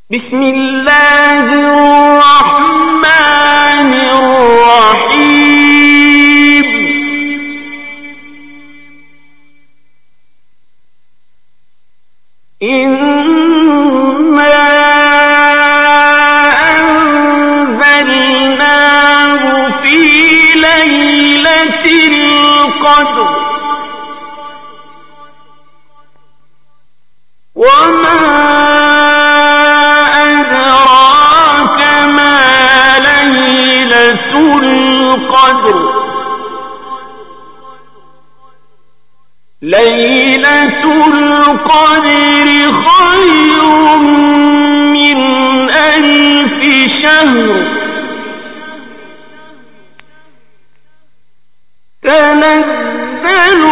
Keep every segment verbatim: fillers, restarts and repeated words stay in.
بسم اللہ الرحمن الرحیم ليلة القدر خير من ألف شهر تنزل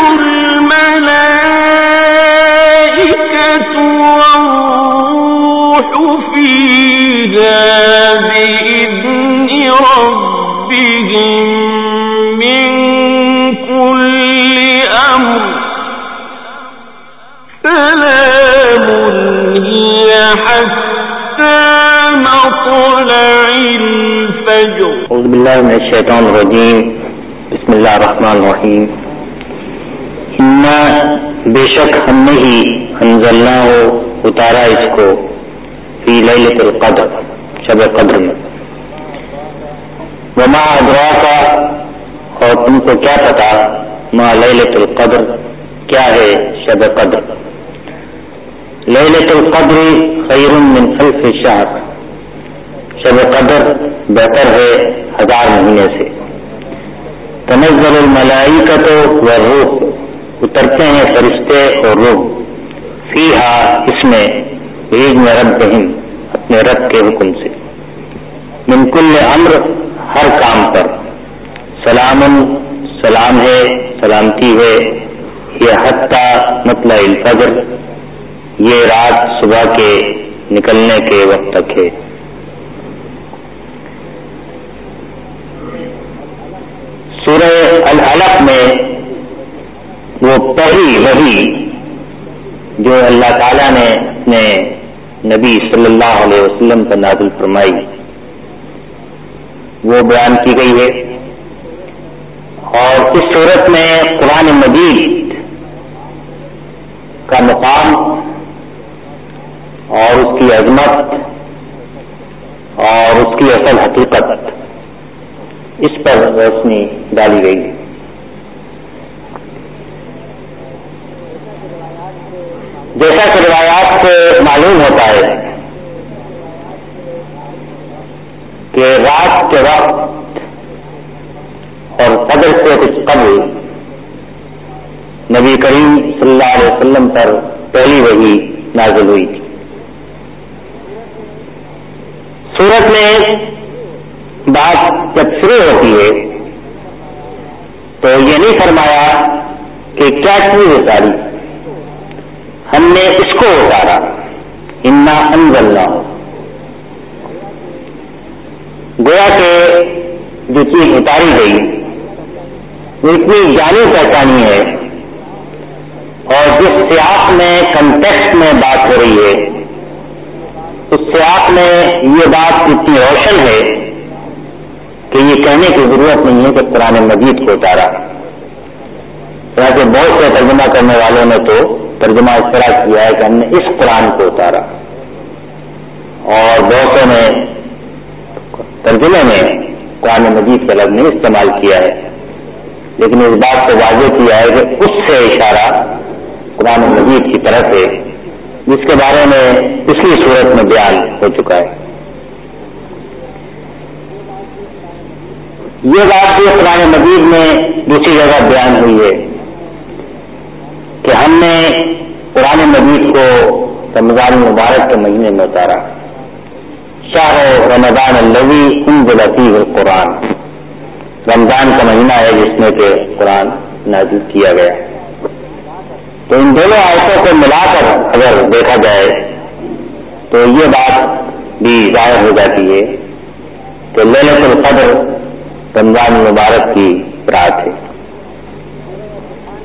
الملائكة والروح فيها بإذن ربهم من كل أمر سلام هي حتى مطلع الفجر. اعوذ باللہ من الشیطان الرجیم. بسم اللہ الرحمن الرحیم. انا بے شک ہم نے ہی انزلنا ہو اتارا اس کو فی لیلۃ القدر شب قدر میں. وما ادراک اور تم کو کیا پتا ما لیلۃ القدر کیا ہے شب قدر. لیلۃ القدر خیر من الف شہر. شب قدر بہتر ہے ہزار مہینے سے. تنزل الملائکۃ والروح اترتے ہیں فرشتے اور روح فیہا اس میں بإذن ربہم اپنے رب کے حکم سے. من کل امر ہر کام پر. سلام سلام ہے سلامتی ہے. یہ حتی مطلع الفجر یہ رات صبح کے نکلنے کے وقت تک ہے. سورہ العلق میں وہ پہلی وحی جو اللہ تعالیٰ نے اپنے نبی صلی اللہ علیہ وسلم پر نازل فرمائی وہ بیان کی گئی ہے. اور اس صورت میں قرآن مجید کا مقام اور اس کی عظمت اور اس کی اصل حقیقت اس پر روشنی ڈالی گئی. جیسا کہ روایات سے معلوم ہوتا ہے کہ رات کے وقت اور فجر سے کچھ قبل نبی کریم صلی اللہ علیہ وسلم پر پہلی وحی نازل ہوئی تھی. سورت میں بات جب شروع ہوتی ہے تو یہ نہیں فرمایا کہ کیا چیز اتاری. ہم نے اس کو اتارا. انا انزلنا گویا کہ جو چیز اتاری گئی وہ اتنی جانی پہچانی ہے اور جس سیاق میں کنٹیکسٹ میں بات ہو رہی ہے اس سیاق میں یہ بات اتنی روشن ہے کہ یہ کہنے کی ضرورت نہیں ہے کہ قرآن مجید کو اتارا. چنانچہ بہت سے ترجمہ کرنے والوں نے تو ترجمہ اس طرح کیا ہے کہ ہم نے اس قرآن کو اتارا اور بہتوں نے ترجمے میں قرآن مجید کا لفظ نہیں استعمال کیا ہے. لیکن اس بات کو واضح کیا ہے کہ اس سے اشارہ قرآن مجید کی طرف ہے جس کے بارے میں پچھلی صورت میں بیان ہو چکا ہے. یہ بات بھی قرآن مجید میں دوسری جگہ بیان ہوئی ہے کہ ہم نے قرآن مجید کو رمضان مبارک کے مہینے میں اتارا. شہر رمضان الذی انزل فیہ القرآن رمضان کا مہینہ ہے جس میں کہ قرآن نازل کیا گیا. تو ان دونوں آیتوں کو ملا کر اگر دیکھا جائے تو یہ بات بھی ظاہر ہو جاتی ہے کہ لیلۃ القدر رمضان مبارک کی رات ہے.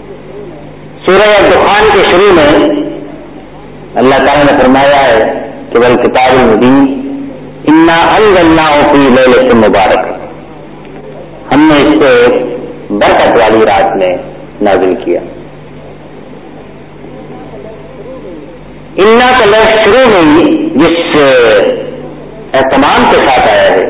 سورہ دخان کے شروع میں اللہ تعالیٰ نے فرمایا ہے کہ کہ والکتاب المبین انا انزلناہ فی لیلۃ مبارک، ہم نے اس کو برکت والی رات میں نازل کیا. انا کا لفظ شروع میں ہی جس اہتمام کے ساتھ آیا ہے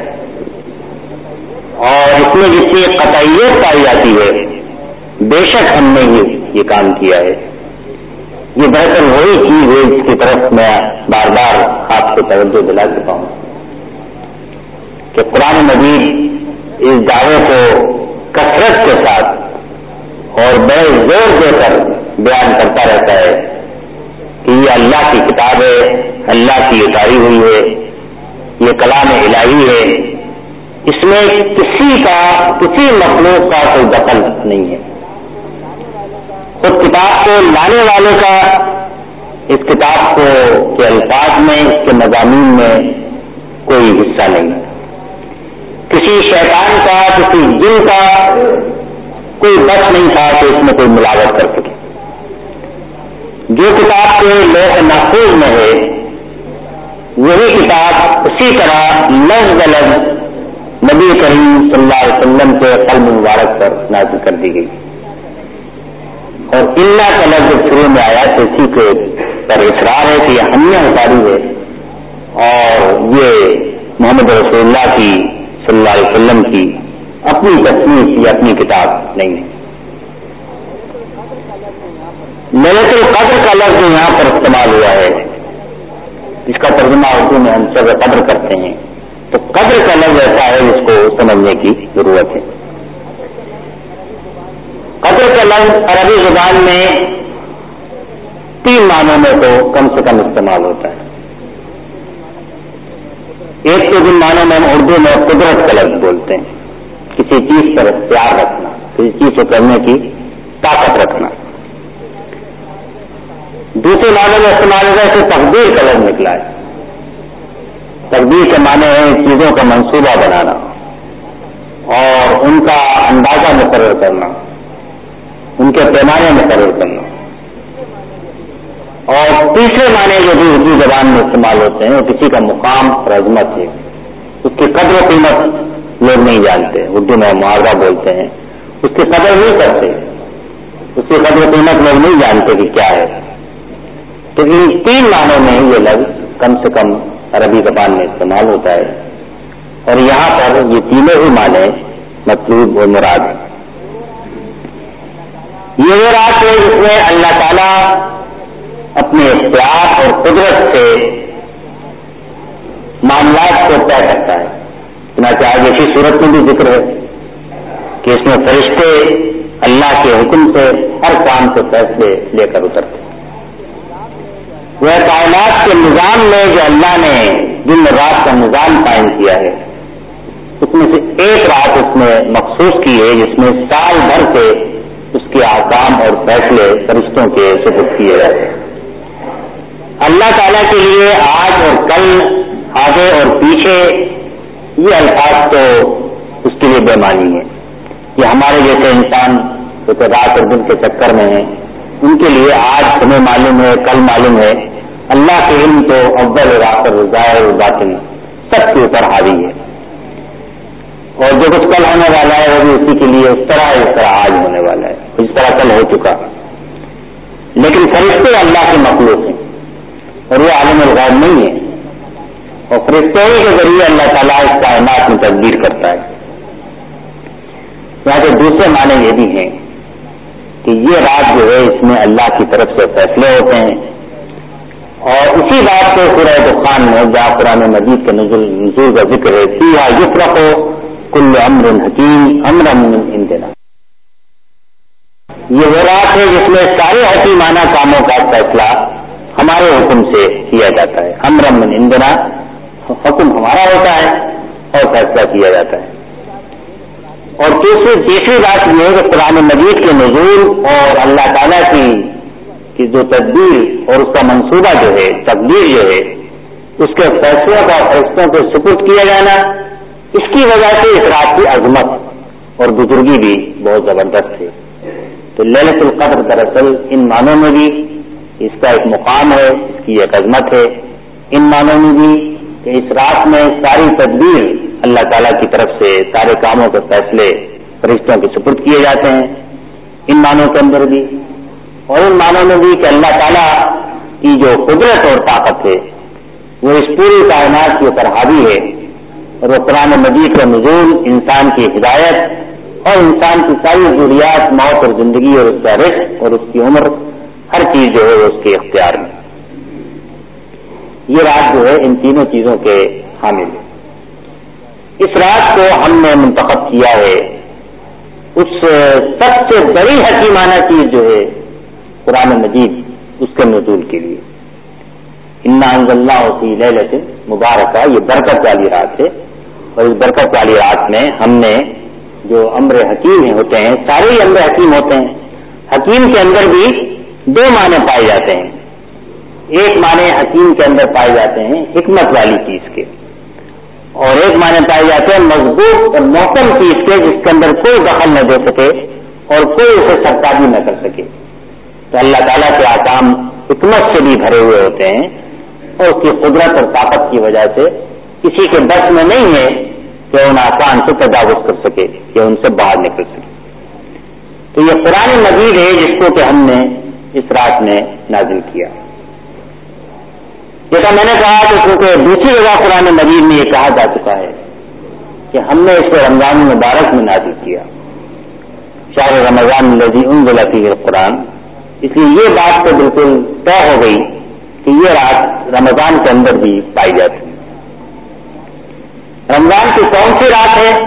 اور اس میں جس کی قطعیت پائی جاتی ہے، بے شک ہم نے یہ یہ کام کیا ہے، یہ دراصل وہی چیز ہے جس کی طرف میں بار بار آپ کو توجہ دلا چکا ہوں کہ قرآن مجید اس دعوے کو کثرت کے ساتھ اور بڑے زور دے کر بیان کرتا رہتا ہے کہ یہ اللہ کی کتاب ہے، اللہ کی اتاری ہوئی ہے، یہ کلام الہی ہے، اس میں کسی کا کسی مخلوق کا کوئی دخل نہیں ہے. خود کتاب کو لانے والے کا اس کتاب کو کے الفاظ میں، اس کے مضامین میں کوئی حصہ نہیں ہے. کسی شیطان کا، کسی جن کا کوئی بس نہیں تھا کہ اس میں کوئی ملاوٹ کر سکے. جو کتاب کے لوح محفوظ میں ہے وہی کتاب اسی طرح لفظ بلفظ نبی کریم صلی اللہ علیہ وسلم کے قلب مبارک پر نازل کر دی گئی. اور اللہ کا لفظ شروع میں آیا تو اسی کے پر اصرار ہے کہ یہ ہم نے اتاری ہے اور یہ محمد رسول اللہ کی صلی اللہ علیہ وسلم کی اپنی تصنیف یا اپنی کتاب نہیں ہے. لیلۃ القدر کا لفظ یہاں پر استعمال ہوا ہے، اس کا ترجمہ اردو میں ہم سب قدر کرتے ہیں، تو قدر کا لفظ ایسا ہے جس کو سمجھنے کی ضرورت ہے. قدر کا لفظ عربی زبان میں تین معنوں میں تو کم سے کم استعمال ہوتا ہے. ایک تو جن معنوں میں ہم اردو میں قدرت کا لفظ بولتے ہیں، کسی چیز پر اختیار رکھنا، کسی چیز کو کرنے کی طاقت رکھنا. دوسرے معنوں میں استعمال ہوتا ہے کہ تقدیر کا لفظ نکلا ہے. تقدیر کے معنی ہے چیزوں کا منصوبہ بنانا اور ان کا اندازہ مقرر کرنا، ان کے پیمانے مقرر کرنا. اور تیسرے معنی جو بھی اردو زبان میں استعمال ہوتے ہیں وہ کسی کا مقام اور عظمت ہے، اس کی قدر و قیمت لوگ نہیں جانتے. اردو میں معاوضہ بولتے ہیں، اس کی قدر نہیں کرتے، اس کی قدر و قیمت لوگ نہیں جانتے کہ کیا ہے. تو ان تین معنوں میں یہ لفظ کم سے کم عربی زبان میں استعمال ہوتا ہے اور یہاں پر یہ تینوں ہی معنی مطلوب و مراد ہیں. یہ وہ رات ہے جس میں اللہ تعالیٰ اپنے اختیار اور قدرت سے معاملات کو طے کرتا ہے. چنانچہ آج اسی صورت میں بھی ذکر ہے کہ اس میں فرشتے اللہ کے حکم سے ہر کام سے فیصلے لے کر اترتے. وہ کائنات کے نظام میں جو اللہ نے دن رات کا نظام قائم کیا ہے اس میں سے ایک رات اس میں مخصوص کی ہے جس میں سال بھر سے اس کے احکام اور فیصلے فرشتوں کے سپرد کیے جاتے ہیں. اللہ تعالیٰ کے لیے آج اور کل، آگے اور پیچھے، یہ الفاظ تو اس کے لیے بے معنی ہے. یہ ہمارے جیسے انسان جو رات اور دن کے چکر میں ہیں ان کے لیے آج تمہیں معلوم ہے، کل معلوم ہے. اللہ کے علم تو اول اور آخر، ظاہر اور باطن سب کے اوپر حاوی ہے اور جو کچھ کل ہونے والا ہے وہ بھی اسی کے لیے اس طرح اس طرح آج ہونے والا ہے، اس طرح کل ہو چکا. لیکن فرشتے اللہ کے مخلوق ہیں اور وہ عالم الغیب نہیں ہے اور فرشتوں کے ذریعے اللہ تعالیٰ اس کائنات میں تدبیر کرتا ہے. یہاں کے دوسرے معنی یہ بھی ہیں کہ یہ رات جو ہے اس میں اللہ کی طرف سے فیصلے ہوتے ہیں اور اسی بات کو سورہ دخان میں جہاں قرآن مجید کے نزول کا ذکر ہے، فیہا یفرق کل امر حکیم امرا من عندنا. یہ وہ رات ہے جس میں سارے حکیمانہ کاموں کا فیصلہ ہمارے حکم سے کیا جاتا ہے. امرا من عندنا، حکم ہمارا ہوتا ہے اور فیصلہ کیا جاتا ہے. اور تیسری تیسری بات یہ ہے کہ قرآن مجید کے نزول اور اللہ تعالیٰ کی کی جو تدبیر اور اس کا منصوبہ جو ہے، تقدیر جو ہے، اس کے فیصلوں کا فرشتوں کو سپرد کیا جانا، اس کی وجہ سے اس رات کی عظمت اور بزرگی بھی بہت زبردست ہے. تو لیلۃ القدر دراصل ان معنوں میں بھی اس کا ایک مقام ہے، اس کی ایک عظمت ہے ان معنوں میں بھی کہ اس رات میں ساری تدبیر اللہ تعالیٰ کی طرف سے سارے کاموں کے فیصلے فرشتوں کے سپرد کیے جاتے ہیں، ان معنوں کے اندر بھی، اور ان معنوں میں بھی کہ اللہ تعالیٰ کی جو قدرت اور طاقت ہے وہ اس پوری کائنات کے اوپر حاوی ہے، اور وہ قرآن مجید کا نزول انسان کی ہدایت اور انسان کی ساری ضروریات، موت اور زندگی اور اس کا رزق اور اس کی عمر، ہر چیز جو ہے وہ اس کے اختیار میں۔ یہ رات جو ہے ان تینوں چیزوں کے حامل ہے۔ اس رات کو ہم نے منتخب کیا ہے اس سب سے بڑی حکیمانہ چیز جو ہے قرآن مجید، اس کے نزول کے لیے۔ انا انزلناہ فی لیلۃ مبارکہ، یہ برکت والی رات ہے، اور اس برکت والی رات میں ہم نے جو امر حکیم ہوتے ہیں، سارے ہی امر حکیم ہوتے ہیں، حکیم کے اندر بھی دو معنی پائے جاتے ہیں۔ ایک معنی حکیم کے اندر پائے جاتے ہیں حکمت والی چیز کے، اور ایک معنی پائے جاتے ہیں مضبوط اور محکم چیز کے، جس کے اندر کوئی دخل نہ دے سکے اور کوئی اسے سرکاری نہ کر سکے۔ تو اللہ تعالیٰ کے احکام حکمت سے بھی بھرے ہوئے ہوتے ہیں، اور اس کی قدرت اور طاقت کی وجہ سے کسی کے بس میں نہیں ہے کہ ان احکام سے تجاوز کر سکے یا ان سے باہر نکل سکے۔ تو یہ قرآن مجید ہے جس کو کہ ہم نے اس رات میں نازل کیا۔ جیسا میں نے کہا کہ کیونکہ دوسری جگہ قرآن مجید میں یہ کہا جا چکا ہے کہ ہم نے اس کو رمضان مبارک میں نازل کیا، شہر رمضان الذی انزل فیہ القرآن، اس لیے یہ بات تو بالکل طے ہو گئی کہ یہ رات رمضان کے اندر بھی پائی جاتی ہے۔ رمضان کی کون سی رات ہے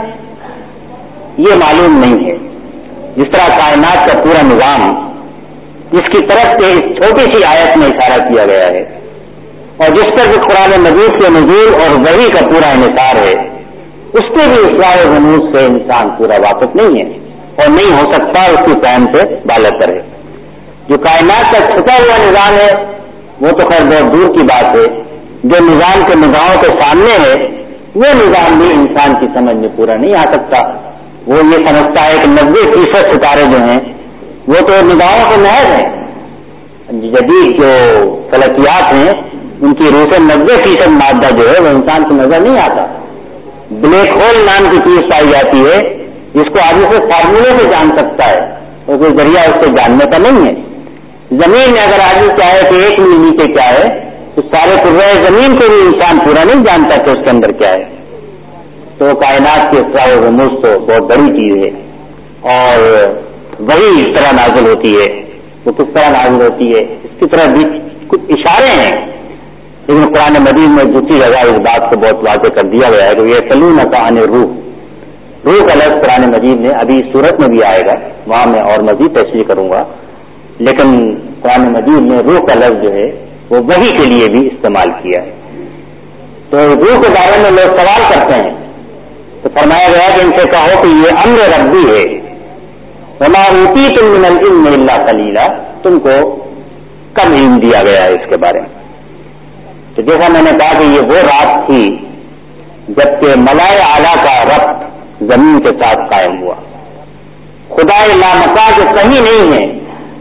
یہ معلوم نہیں ہے۔ جس طرح کائنات کا پورا نظام، جس کی طرف سے اس چھوٹی سی آیت میں اشارہ کیا گیا ہے، اور جس پر بھی قرآن مجید کے نزول اور وحی کا پورا انحصار ہے، اس کے بھی اسرار و غموض سے انسان پورا واقف نہیں ہے اور نہیں ہو سکتا، اس کی فہم سے بالاتر ہے۔ جو کائنات کا چھپا ہوا نظام ہے وہ تو خیر بہت دور کی بات ہے، جو نظام کے نگاہوں کے سامنے ہے وہ نظام بھی انسان کی سمجھ میں پورا نہیں آ سکتا۔ وہ یہ سمجھتا ہے کہ نبے فیصد ستارے جو ہیں وہ تو نگاہوں سے محض ہیں، جدید جو فلکیات ہیں ان کی روح سے نبے فیصد مادہ جو ہے وہ انسان کو نظر نہیں آتا۔ بلیک ہول نام کی چیز پائی جاتی ہے جس کو آدمی سے فارمولے سے جان سکتا ہے، اور کوئی ذریعہ اس سے جاننے کا نہیں ہے۔ زمین میں اگر آدمی چاہے کہ ایک ملی نیچے کیا ہے تو سارے کرۂ زمین کو بھی انسان پورا نہیں جانتا کہ اس کے اندر کیا ہے۔ تو کائنات کے اسرار و رموز تو بہت بڑی چیز ہے، اور وہی اس طرح نازل ہوتی ہے۔ وہ کس طرح نازل ہوتی ہے اس کی طرح بھی کچھ اشارے ہیں، لیکن قرآن مجید میں دوسری جگہ اس بات کو بہت واضح کر دیا گیا ہے کہ یہ یسألونک عن الروح، روح کا لفظ قرآن مجید میں ابھی سورت میں بھی آئے گا، وہاں میں اور مزید تشریح کروں گا، لیکن قرآن مجید میں روح کا لفظ جو ہے وہ وحی کے لیے بھی استعمال کیا ہے۔ تو روح کے بارے میں لوگ سوال کرتے ہیں تو فرمایا گیا کہ ان سے کہو کہ یہ امر ربی ہے، وما اوتیتم من العلم الا قلیلا، تم کو کم علم دیا گیا ہے اس کے بارے میں۔ تو جیسا میں نے کہا کہ یہ وہ رات تھی جبکہ ملائے اعلیٰ کا ربط زمین کے ساتھ قائم ہوا، خدا لامکا جو کہیں نہیں ہے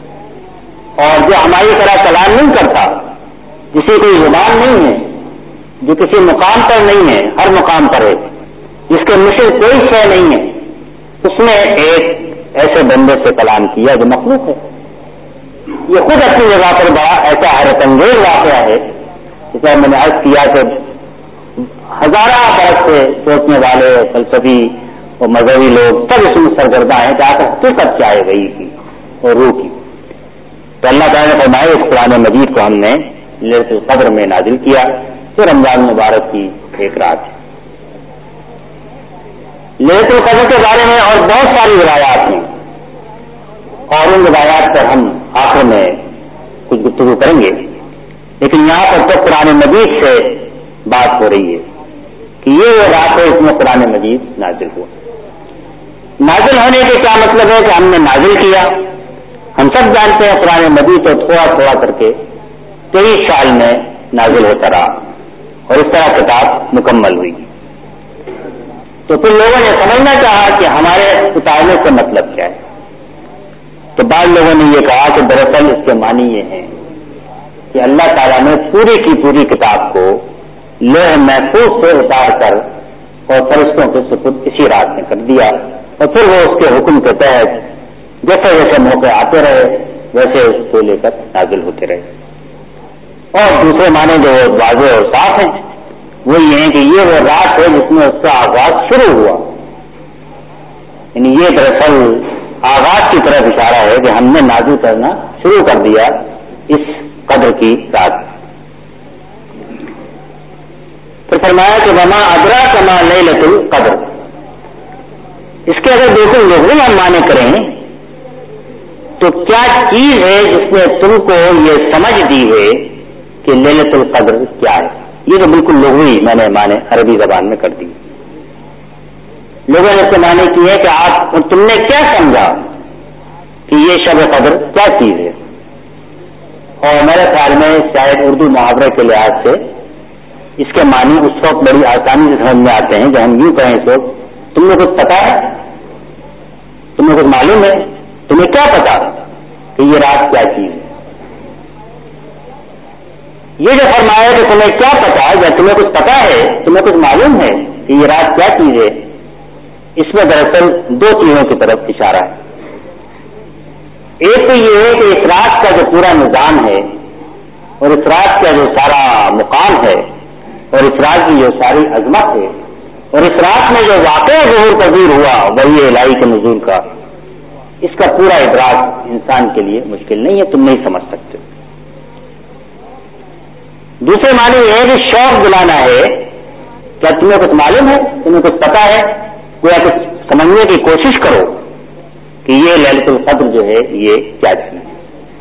اور جو ہماری طرح کلام نہیں کرتا، جسے کوئی زبان نہیں ہے، جو کسی مقام پر نہیں ہے، ہر مقام پر ہے، جس کے مثل کوئی شے نہیں ہے، اس نے ایک ایسے بندے سے کلام کیا جو مخلوق ہے۔ یہ خود اپنی جگہ پر بڑا ایسا حیرت انگیز واقعہ ہے، جسے میں نے عرض کیا کہ ہزارہ برس سے سوچنے والے فلسفی اور مذہبی لوگ سب اس میں سرگردہ ہیں کہ آخر حقیقت کیا ہے وحی کی اور روح کی۔ تو اللہ تعالیٰ نے فرمایا اس قرآن مجید کو ہم نے لیلۃ القدر میں نازل کیا، جو رمضان مبارک کی ایک رات ہے۔ لیلۃ القدر کے بارے میں اور بہت ساری روایات ہیں، اور ان روایات پر ہم آخر میں کچھ گفتگو کریں گے، لیکن یہاں پر تو قرآن مجید سے بات ہو رہی ہے کہ یہ وہ رات ہے اس میں قرآن مجید نازل ہوا۔ نازل ہونے کے کیا مطلب ہے کہ ہم نے نازل کیا؟ ہم سب جانتے ہیں قرآن مجید تو تھوڑا تھوڑا کر کے تیئیس سال میں نازل ہوتا رہا، اور اس طرح کتاب مکمل ہوئی۔ تو پھر لوگوں نے سمجھنا چاہا کہ ہمارے اتارنے سے مطلب کیا ہے، تو بعض لوگوں نے یہ کہا کہ دراصل اس کے معنی یہ ہیں کہ اللہ تعالیٰ نے پوری کی پوری کتاب کو لوح محفوظ سے اتار کر اور فرشتوں کے سپرد اسی رات میں کر دیا، اور پھر وہ اس کے حکم کے تحت جیسے جیسے موقع آتے رہے ویسے اس کو لے کر نازل ہوتے رہے۔ اور دوسرے معنی جو واضح اور صاف ہیں وہ یہ ہیں کہ یہ وہ رات ہے جس میں اس کا آغاز شروع ہوا، یعنی یہ دراصل آغاز کی طرف اشارہ ہے کہ ہم نے نازل کرنا شروع کر دیا اس قدر کی رات۔ پھر فرمایا کہ وما ادراک ما لیلۃ القدر، اس کے اگر بالکل لغوی ہم معنی کریں تو کیا چیز ہے جس نے تم کو یہ سمجھ دی ہے کہ لیلۃ القدر کیا ہے؟ یہ تو بالکل لغوی میں نے معنی عربی زبان میں کر دی۔ لوگوں نے اس کے معنی کی ہے کہ آپ تم نے کیا سمجھا کہ یہ شب قدر کیا چیز ہے؟ اور میرے خیال میں شاید اردو محاورے کے لحاظ سے اس کے معنی اس وقت بڑی آسانی سے سمجھ میں آتے ہیں جب ہم یوں کہیں اس وقت تم نے کچھ پتا ہے، تمہیں کچھ معلوم ہے، تمہیں کیا پتا کہ یہ رات کیا چیز ہے؟ یہ جو فرمایا کہ تمہیں کیا پتا یا تمہیں کچھ پتا ہے، تمہیں کچھ معلوم ہے کہ یہ رات کیا چیز ہے، اس میں دراصل دو چیزوں کی طرف اشارہ ہے۔ ایک تو یہ ہے کہ اس رات کا جو پورا نظام ہے اور اس رات کا جو سارا مقام ہے اور اس رات کی جو ساری عظمت ہے اور اس رات میں جو واقعہ ظہور پذیر ہوا وحی الہی کے نزول کا، اس کا پورا ادراک انسان کے لیے مشکل نہیں ہے، تم نہیں سمجھ سکتے۔ دوسرے معنی یہ ہے کہ شوق دلانا ہے، کیا تمہیں کچھ معلوم ہے، تمہیں کچھ پتا ہے، کوئی کچھ سمجھنے کی کوشش کرو کہ یہ لیلۃ القدر جو ہے یہ کیا چیز ہے۔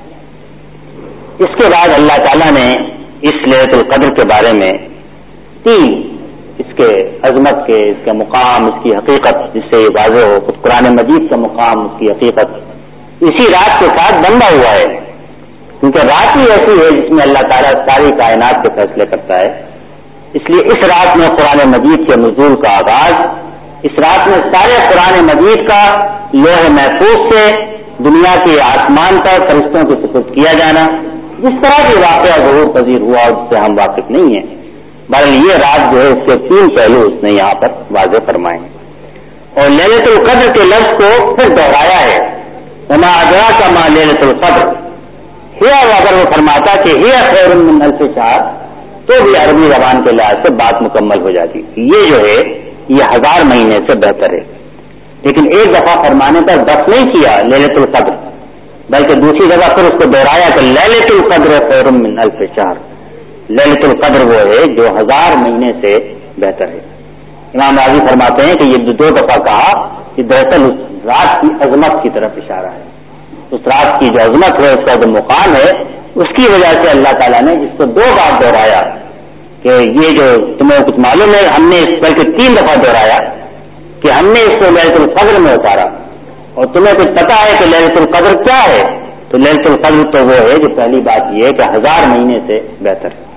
اس کے بعد اللہ تعالیٰ نے اس لیلۃ القدر کے بارے میں تین اس کے عظمت کے، اس کے مقام، اس کی حقیقت جس سے یہ واضح ہو، خود قرآن مجید کا مقام، اس کی حقیقت اسی رات کے ساتھ بندھا ہوا ہے، کیونکہ رات ہی ایسی ہے جس میں اللہ تعالیٰ ساری کائنات کے فیصلے کرتا ہے۔ اس لیے اس رات میں قرآن مجید کے نزول کا آغاز، اس رات میں سارے قرآن مجید کا لوح محفوظ سے دنیا کے آسمان پر فرشتوں کے سپرد کیا جانا، جس طرح کے واقعہ ظہور پذیر ہوا اس سے ہم واقف نہیں ہیں، بہرحال یہ رات جو ہے اس کے تین پہلو اس نے یہاں پر واضح فرمائے، اور لیلۃ القدر کے لفظ کو پھر دہرایا ہے، وما ادراک ما لیلۃ القدر، ہیا اگر وہ فرماتا کہ ہیا خیر من الف شہر تو بھی عربی زبان کے لحاظ سے بات مکمل ہو جاتی، یہ جو ہے یہ ہزار مہینے سے بہتر ہے، لیکن ایک دفعہ فرمانے پر بس نہیں کیا لیلۃ القدر، بلکہ دوسری جگہ پھر اس کو دہرایا کہ لیلۃ القدر خیر من الف شہر، لیلۃ القدر وہ ہے جو ہزار مہینے سے بہتر ہے۔ امام راضی فرماتے ہیں کہ یہ دو دفعہ کہا کہ دراصل اس رات کی عظمت کی طرف اشارہ ہے، اس رات کی جو عظمت ہے، اس کا جو مقام ہے، اس کی وجہ سے اللہ تعالیٰ نے اس کو دو بار دہرایا کہ یہ جو تمہیں کچھ معلوم ہے، ہم نے اس بلکہ تین دفعہ دہرایا کہ ہم نے اس کو لیلۃ القدر میں اتارا، اور تمہیں کچھ پتا ہے کہ لیلۃ القدر کیا ہے، تو لیلۃ القدر تو وہ ہے جو پہلی بات یہ ہے کہ ہزار مہینے سے بہتر ہے۔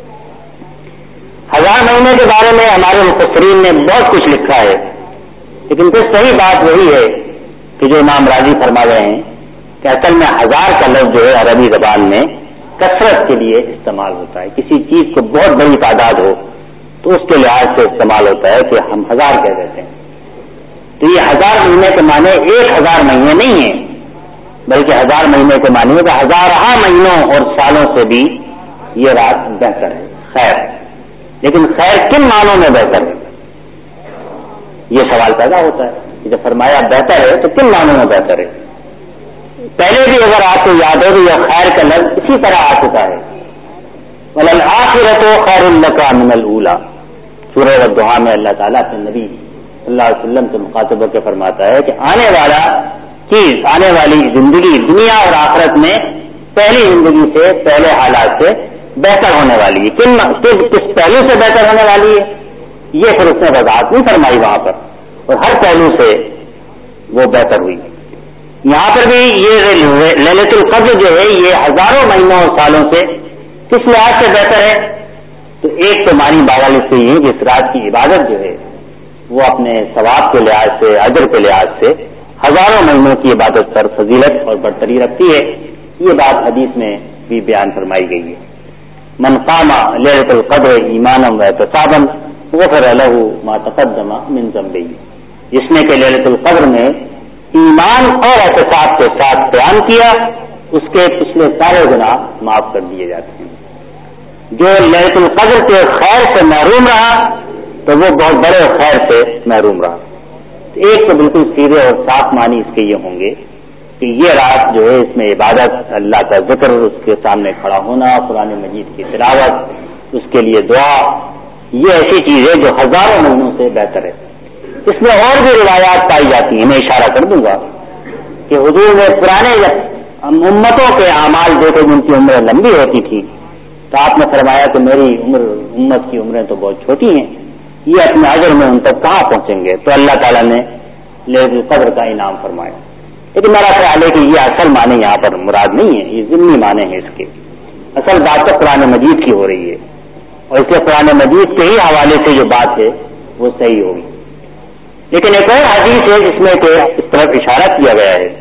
ہزار مہینے کے بارے میں ہمارے مفسرین نے بہت کچھ لکھا ہے، لیکن پھر صحیح بات وہی ہے کہ جو امام راضی فرما رہے ہیں کہ اصل میں ہزار کا لفظ جو ہے عربی زبان میں کثرت کے لیے استعمال ہوتا ہے، کسی چیز کو بہت بڑی تعداد ہو تو اس کے لحاظ سے استعمال ہوتا ہے کہ ہم ہزار کہہ دیتے ہیں، تو یہ ہزار مہینے کے معنی ایک ہزار مہینے نہیں ہیں، بلکہ ہزار مہینے کے معنی ہے کہ ہزارہ مہینوں اور سالوں سے بھی یہ رات بہتر ہے، خیر ہے، لیکن خیر کن معنوں میں بہتر ہے یہ سوال پیدا ہوتا ہے کہ جب فرمایا بہتر ہے تو کن معنوں میں بہتر ہے؟ پہلے بھی اگر آپ کو یاد ہو یہ خیر کا لفظ اسی طرح آ چکا ہے، وَلَلْآخِرَةُ خَيْرٌ لَكَ مِنَ الْأُولَىٰ، سورہ والضحیٰ میں اللہ تعالیٰ اپنے نبی صلی اللہ علیہ وسلم سے مخاطب ہو کے فرماتا ہے کہ آنے والا چیز، آنے والی زندگی دنیا اور آخرت میں پہلی زندگی سے، پہلے حالات سے بہتر ہونے والی ہے۔ کن کس پہلو سے بہتر ہونے والی ہے یہ پھر اس نے وضاحت نہیں فرمائی وہاں پر، اور ہر پہلو سے وہ بہتر ہوئی۔ یہاں پر بھی یہ لیلۃ القدر جو ہے یہ ہزاروں مہینوں اور سالوں سے کس لحاظ سے بہتر ہے؟ تو ایک تو معنی بہرحال اس سے یہ ہے کہ اس رات کی عبادت جو ہے وہ اپنے ثواب کے لحاظ سے، اجر کے لحاظ سے ہزاروں مہینوں کی عبادت پر فضیلت اور برتری رکھتی ہے، یہ بات حدیث میں بھی بیان فرمائی گئی ہے. من قام لیلۃ القدر ایمانا واحتسابا غفر له ما تقدم من ذنبه، جس نے کہ لیلۃ القدر میں ایمان اور احتساب کے ساتھ قیام کیا اس کے پچھلے سارے گناہ معاف کر دیے جاتے ہیں. جو لیلۃ القدر کے خیر سے محروم رہا تو وہ بہت بڑے خیر سے محروم رہا. ایک تو بالکل سیدھے اور صاف معنی اس کے یہ ہوں گے کہ یہ رات جو ہے اس میں عبادت، اللہ کا ذکر، اس کے سامنے کھڑا ہونا، قرآن مجید کی تلاوت، اس کے لیے دعا، یہ ایسی چیز ہے جو ہزاروں مہینوں سے بہتر ہے. اس میں اور بھی روایات پائی جاتی ہیں. میں اشارہ کر دوں گا کہ حضور نے پرانے امتوں کے اعمال دیکھے جن کی عمریں لمبی ہوتی تھی تو آپ نے فرمایا کہ میری عمر امت کی عمریں تو بہت چھوٹی ہیں، یہ اپنے اجر میں ان تک کہاں پہنچیں گے. تو اللہ تعالیٰ نے لیلۃ القدر کا انعام فرمایا. لیکن میرا خیال ہے کہ یہ اصل معنی یہاں پر مراد نہیں ہے، یہ ضمنی معنی ہے. اس کے اصل بات تو قرآن مجید کی ہو رہی ہے اور اس لیے قرآن مجید کے ہی حوالے سے جو بات ہے وہ صحیح ہوگی. لیکن ایک اور حدیث ہے جس میں کہ اس طرف اشارہ کیا گیا ہے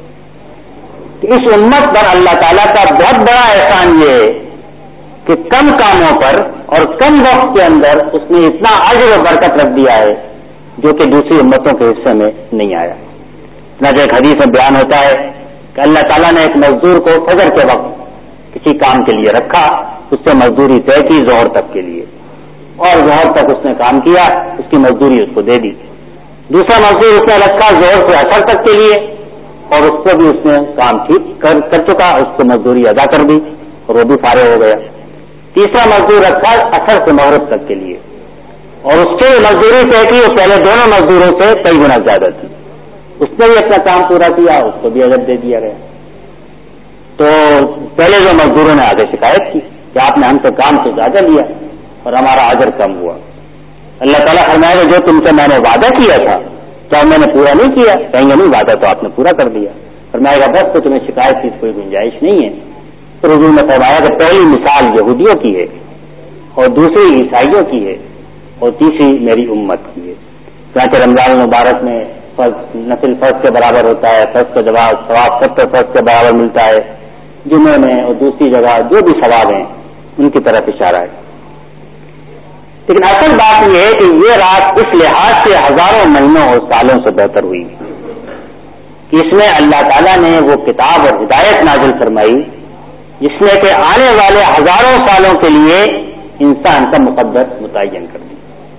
کہ اس امت پر اللہ تعالیٰ کا بہت بڑا احسان یہ ہے کہ کم کاموں پر اور کم وقت کے اندر اس نے اتنا اجر و برکت رکھ دیا ہے جو کہ دوسری امتوں کے حصے میں نہیں آیا. چنانچہ ایک حدیث میں بیان ہوتا ہے کہ اللہ تعالیٰ نے ایک مزدور کو فجر کے وقت کسی کام کے لیے رکھا، اس سے مزدوری طے کی ظہر تک کے لیے، اور ظہر تک اس نے کام کیا، اس کی مزدوری اس کو دے دی. دوسرا مزدور اس نے رکھا ظہر سے اثر تک کے لیے اور اس کو بھی اس نے کام ٹھیک کر, کر چکا، اس کو مزدوری ادا کر دی اور وہ بھی فارغ ہو گیا. تیسرا مزدور رکھا اثر سے مغرب تک کے لیے اور اس کے مزدوری طے کی وہ پہلے دونوں مزدوروں سے کئی گنا زیادہ تھی. اس نے بھی اپنا کام پورا کیا، اس کو بھی اجر دے دیا گیا. تو پہلے جو مزدوروں نے آگے شکایت کی کہ آپ نے ہم سے کام تو زیادہ لیا اور ہمارا اجر کم ہوا. اللہ تعالیٰ فرمائے گا جو تم سے میں نے وعدہ کیا تھا کیا میں نے پورا نہیں کیا؟ کہیں گے نہیں، وعدہ تو آپ نے پورا کر دیا. فرمائے گا بس تو تمہیں شکایت کی کوئی گنجائش نہیں ہے. تو حضور نے فرمایا کہ پہلی مثال یہودیوں کی ہے اور دوسری عیسائیوں کی ہے اور تیسری میری امت کی ہے. چنانچہ رمضان المبارک میں نفل فرض کے برابر ہوتا ہے، فرض کا جواب ثواب ستر فرض کے برابر ملتا ہے. جمعے میں اور دوسری جگہ جو بھی ثواب ہیں ان کی طرف اشارہ ہے. لیکن اصل بات یہ ہے کہ یہ رات اس لحاظ سے ہزاروں مہینوں اور سالوں سے بہتر ہوئی کہ اس میں اللہ تعالیٰ نے وہ کتاب اور ہدایت نازل فرمائی جس نے کہ آنے والے ہزاروں سالوں کے لیے انسان کا مقدر متعین کر دی.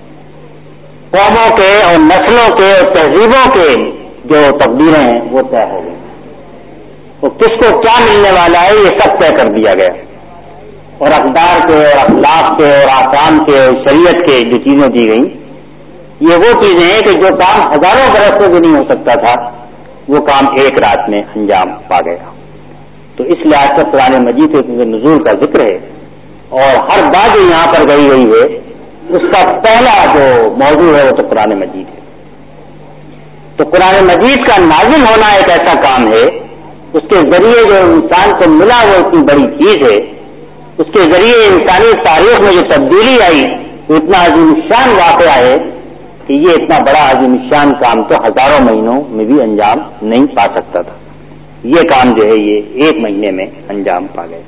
قوموں کے اور نسلوں کے اور تہذیبوں کے جو تقدیریں ہیں وہ طے ہو گئی. وہ کس کو کیا ملنے والا ہے یہ سب طے کر دیا گیا. اور اقدار کے اور اخلاق کے اور احکام کے اور شریعت کے جو چیزیں دی گئیں یہ وہ چیزیں ہیں کہ جو کام ہزاروں برس سے بھی نہیں ہو سکتا تھا وہ کام ایک رات میں انجام پا گیا. تو اس لحاظ سے قرآن مجید کے نزول کا ذکر ہے اور ہر بات جو یہاں پر گئی ہوئی ہے اس کا پہلا جو موضوع ہے وہ تو قرآن مجید ہے. تو قرآن مجید کا نازل ہونا ایک ایسا کام ہے، اس کے ذریعے جو انسان کو ملا وہ اتنی بڑی چیز ہے، اس کے ذریعے انسانی تاریخ میں جو تبدیلی آئی وہ اتنا عظیم شان واقعہ ہے کہ یہ اتنا بڑا عظیم شان کام تو ہزاروں مہینوں میں بھی انجام نہیں پا سکتا تھا. یہ کام جو ہے یہ ایک مہینے میں انجام پا گیا.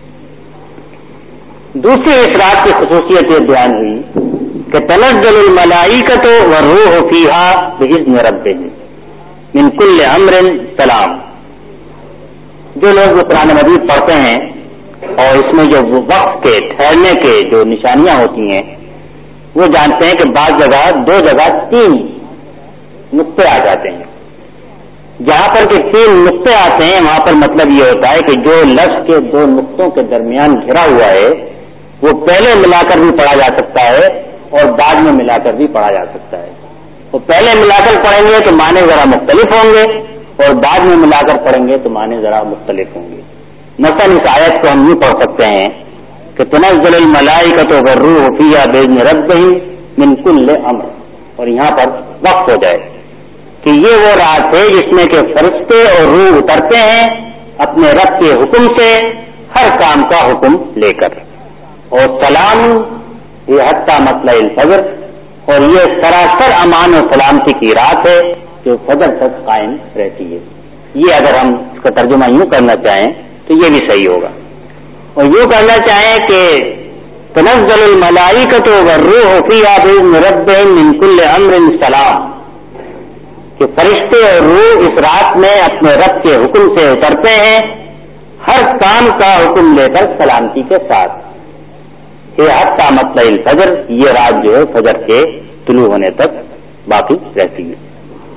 دوسری اس رات کی خصوصیت یہ بیان ہوئی کہ تنزل الملائکۃ والروح فیہا بإذن ربہم من کل امر سلام. جو لوگ قرآن مجید پڑھتے ہیں اور اس میں جو وقت کے ٹھہرنے کے جو نشانیاں ہوتی ہیں وہ جانتے ہیں کہ بعض جگہ دو جگہ تین نقطے آ جاتے ہیں. جہاں پر کہ تین نقطے آتے ہیں وہاں پر مطلب یہ ہوتا ہے کہ جو لفظ کے دو نقطوں کے درمیان گھرا ہوا ہے وہ پہلے ملا کر بھی پڑھا جا سکتا ہے اور بعد میں ملا کر بھی پڑھا جا سکتا ہے. وہ پہلے ملا کر پڑھیں گے تو معنی ذرا مختلف ہوں گے اور بعد میں ملا کر پڑھیں گے تو معنی ذرا مختلف ہوں گے. مثلا اس آیت کو ہم یہ پڑھ سکتے ہیں کہ تنزل الملائکۃ والروح فیہا بإذن ربہم من کل امر، اور یہاں پر وقف ہو جائے کہ یہ وہ رات ہے جس میں کہ فرشتے اور روح اترتے ہیں اپنے رب کے حکم سے ہر کام کا حکم لے کر. اور سلام یہ حتی مطلع الفجر، اور یہ سراسر امان و سلامتی کی رات ہے جو فجر تک قائم رہتی ہے. یہ اگر ہم اس کا ترجمہ یوں کرنا چاہیں تو یہ بھی صحیح ہوگا اور یوں کرنا چاہیں کہ تنزل الملائکۃ والروح فیہا بإذن ربہم من کل امر سلام، کہ فرشتے اور روح اس رات میں اپنے رب کے حکم سے اترتے ہیں ہر کام کا حکم لے کر سلامتی کے ساتھ، کہ حتی مطلع الفجر، یہ رات جو ہے فجر کے طلوع ہونے تک باقی رہتی ہے۔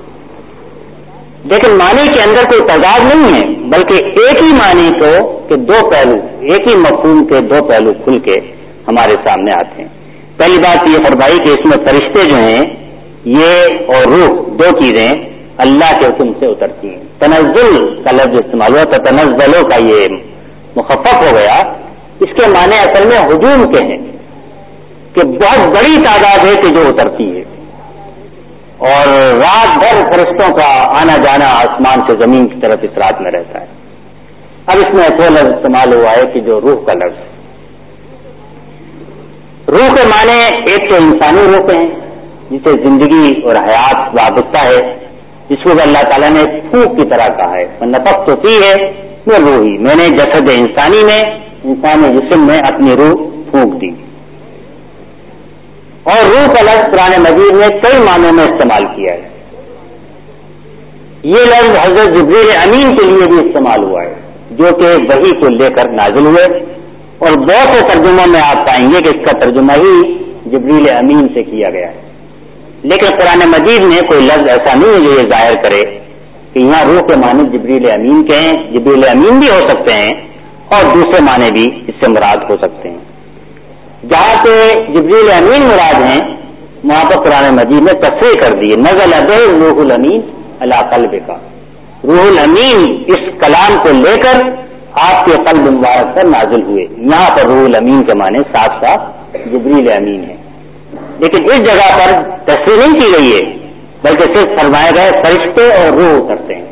لیکن معنی کے اندر کوئی تضاد نہیں ہے، بلکہ ایک ہی معنی کو کہ دو پہلو، ایک ہی مفہوم کے دو پہلو کھل کے ہمارے سامنے آتے ہیں۔ پہلی بات یہ فرمائی کہ اس میں فرشتے جو ہیں یہ اور روح دو چیزیں اللہ کے حکم سے اترتی ہیں۔ تنزل کا لفظ استعمال ہوا تو تنزلوں کا یہ مخفف ہو گیا، اس کے معنی اصل میں ہجوم کے ہیں کہ بہت بڑی تعداد ہے کہ جو اترتی ہے، اور رات بھر فرشتوں کا آنا جانا آسمان سے زمین کی طرف اس رات میں رہتا ہے۔ اب اس میں ایسا لفظ استعمال ہوا ہے کہ جو روح کا لفظ، روح کے معنی ایک تو انسانی روح کے ہیں جسے زندگی اور حیات وابستہ ہے، جس کو اللہ تعالیٰ نے پھونک کی طرح کہا ہے، نفخت ہوتی ہے وہ روحی، میں نے جسد انسانی میں، انسانی جسم میں اپنی روح پھونک دی۔ اور روح کا لفظ قرآن مجید میں کئی معنوں میں استعمال کیا ہے۔ یہ لفظ حضرت جبریل امین کے لیے بھی استعمال ہوا ہے، جو کہ وحی کو لے کر نازل ہوئے، اور بہت سے ترجموں میں آپ پائیں گے کہ اس کا ترجمہ ہی جبریل امین سے کیا گیا ہے۔ لیکن قرآن مجید میں کوئی لفظ ایسا نہیں ہے جو یہ ظاہر کرے کہ یہاں روح کے معنی جبریل امین کے ہیں، جبریل امین بھی ہو سکتے ہیں اور دوسرے معنی بھی اس سے مراد ہو سکتے ہیں۔ جہاں سے جبریل امین مراد ہیں وہاں پر قرآن مجید میں تصریح کر دی، نزل بہ روح الامین علی قلبک، روح الامین اس کلام کو لے کر آپ کے قلب مبارک پر نازل ہوئے۔ یہاں پر روح الامین کے معنی صاف صاف جبریل امین ہے، لیکن اس جگہ پر تصریح نہیں کی گئی ہے، بلکہ صرف فرمایا گیا فرشتے اور روح اترتے ہیں۔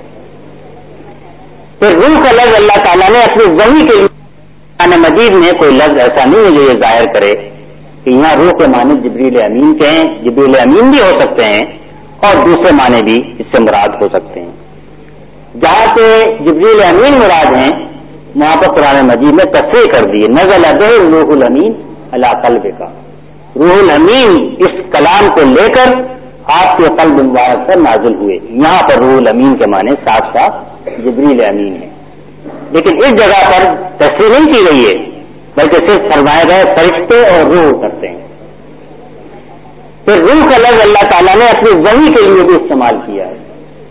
پھر روح کا لفظ اللہ تعالیٰ نے اپنی وحی کے لیے قرآن مجید میں کوئی لفظ ایسا نہیں ہے جو یہ ظاہر کرے کہ یہاں روح کے معنی جبریل امین کے ہیں، جبریل امین بھی ہو سکتے ہیں اور دوسرے معنی بھی اس سے مراد ہو سکتے ہیں۔ جہاں سے جبریل امین مراد ہیں وہاں پر قرآن مجید میں تصریح کر دی، نزل بہ روح الامین علی قلبک، روح الامین اس کلام کو لے کر آپ کے قلب مبارک پر نازل ہوئے۔ یہاں پر روح الامین کے معنی صاف صاف جبریل امین ہے، لیکن اس جگہ پر تصریح نہیں کی گئی ہے، بلکہ صرف فرمایا گیا فرشتے اور روح کرتے ہیں۔ پھر روح کا لفظ اللہ تعالیٰ نے اپنی وحی کے لیے بھی استعمال کیا ہے،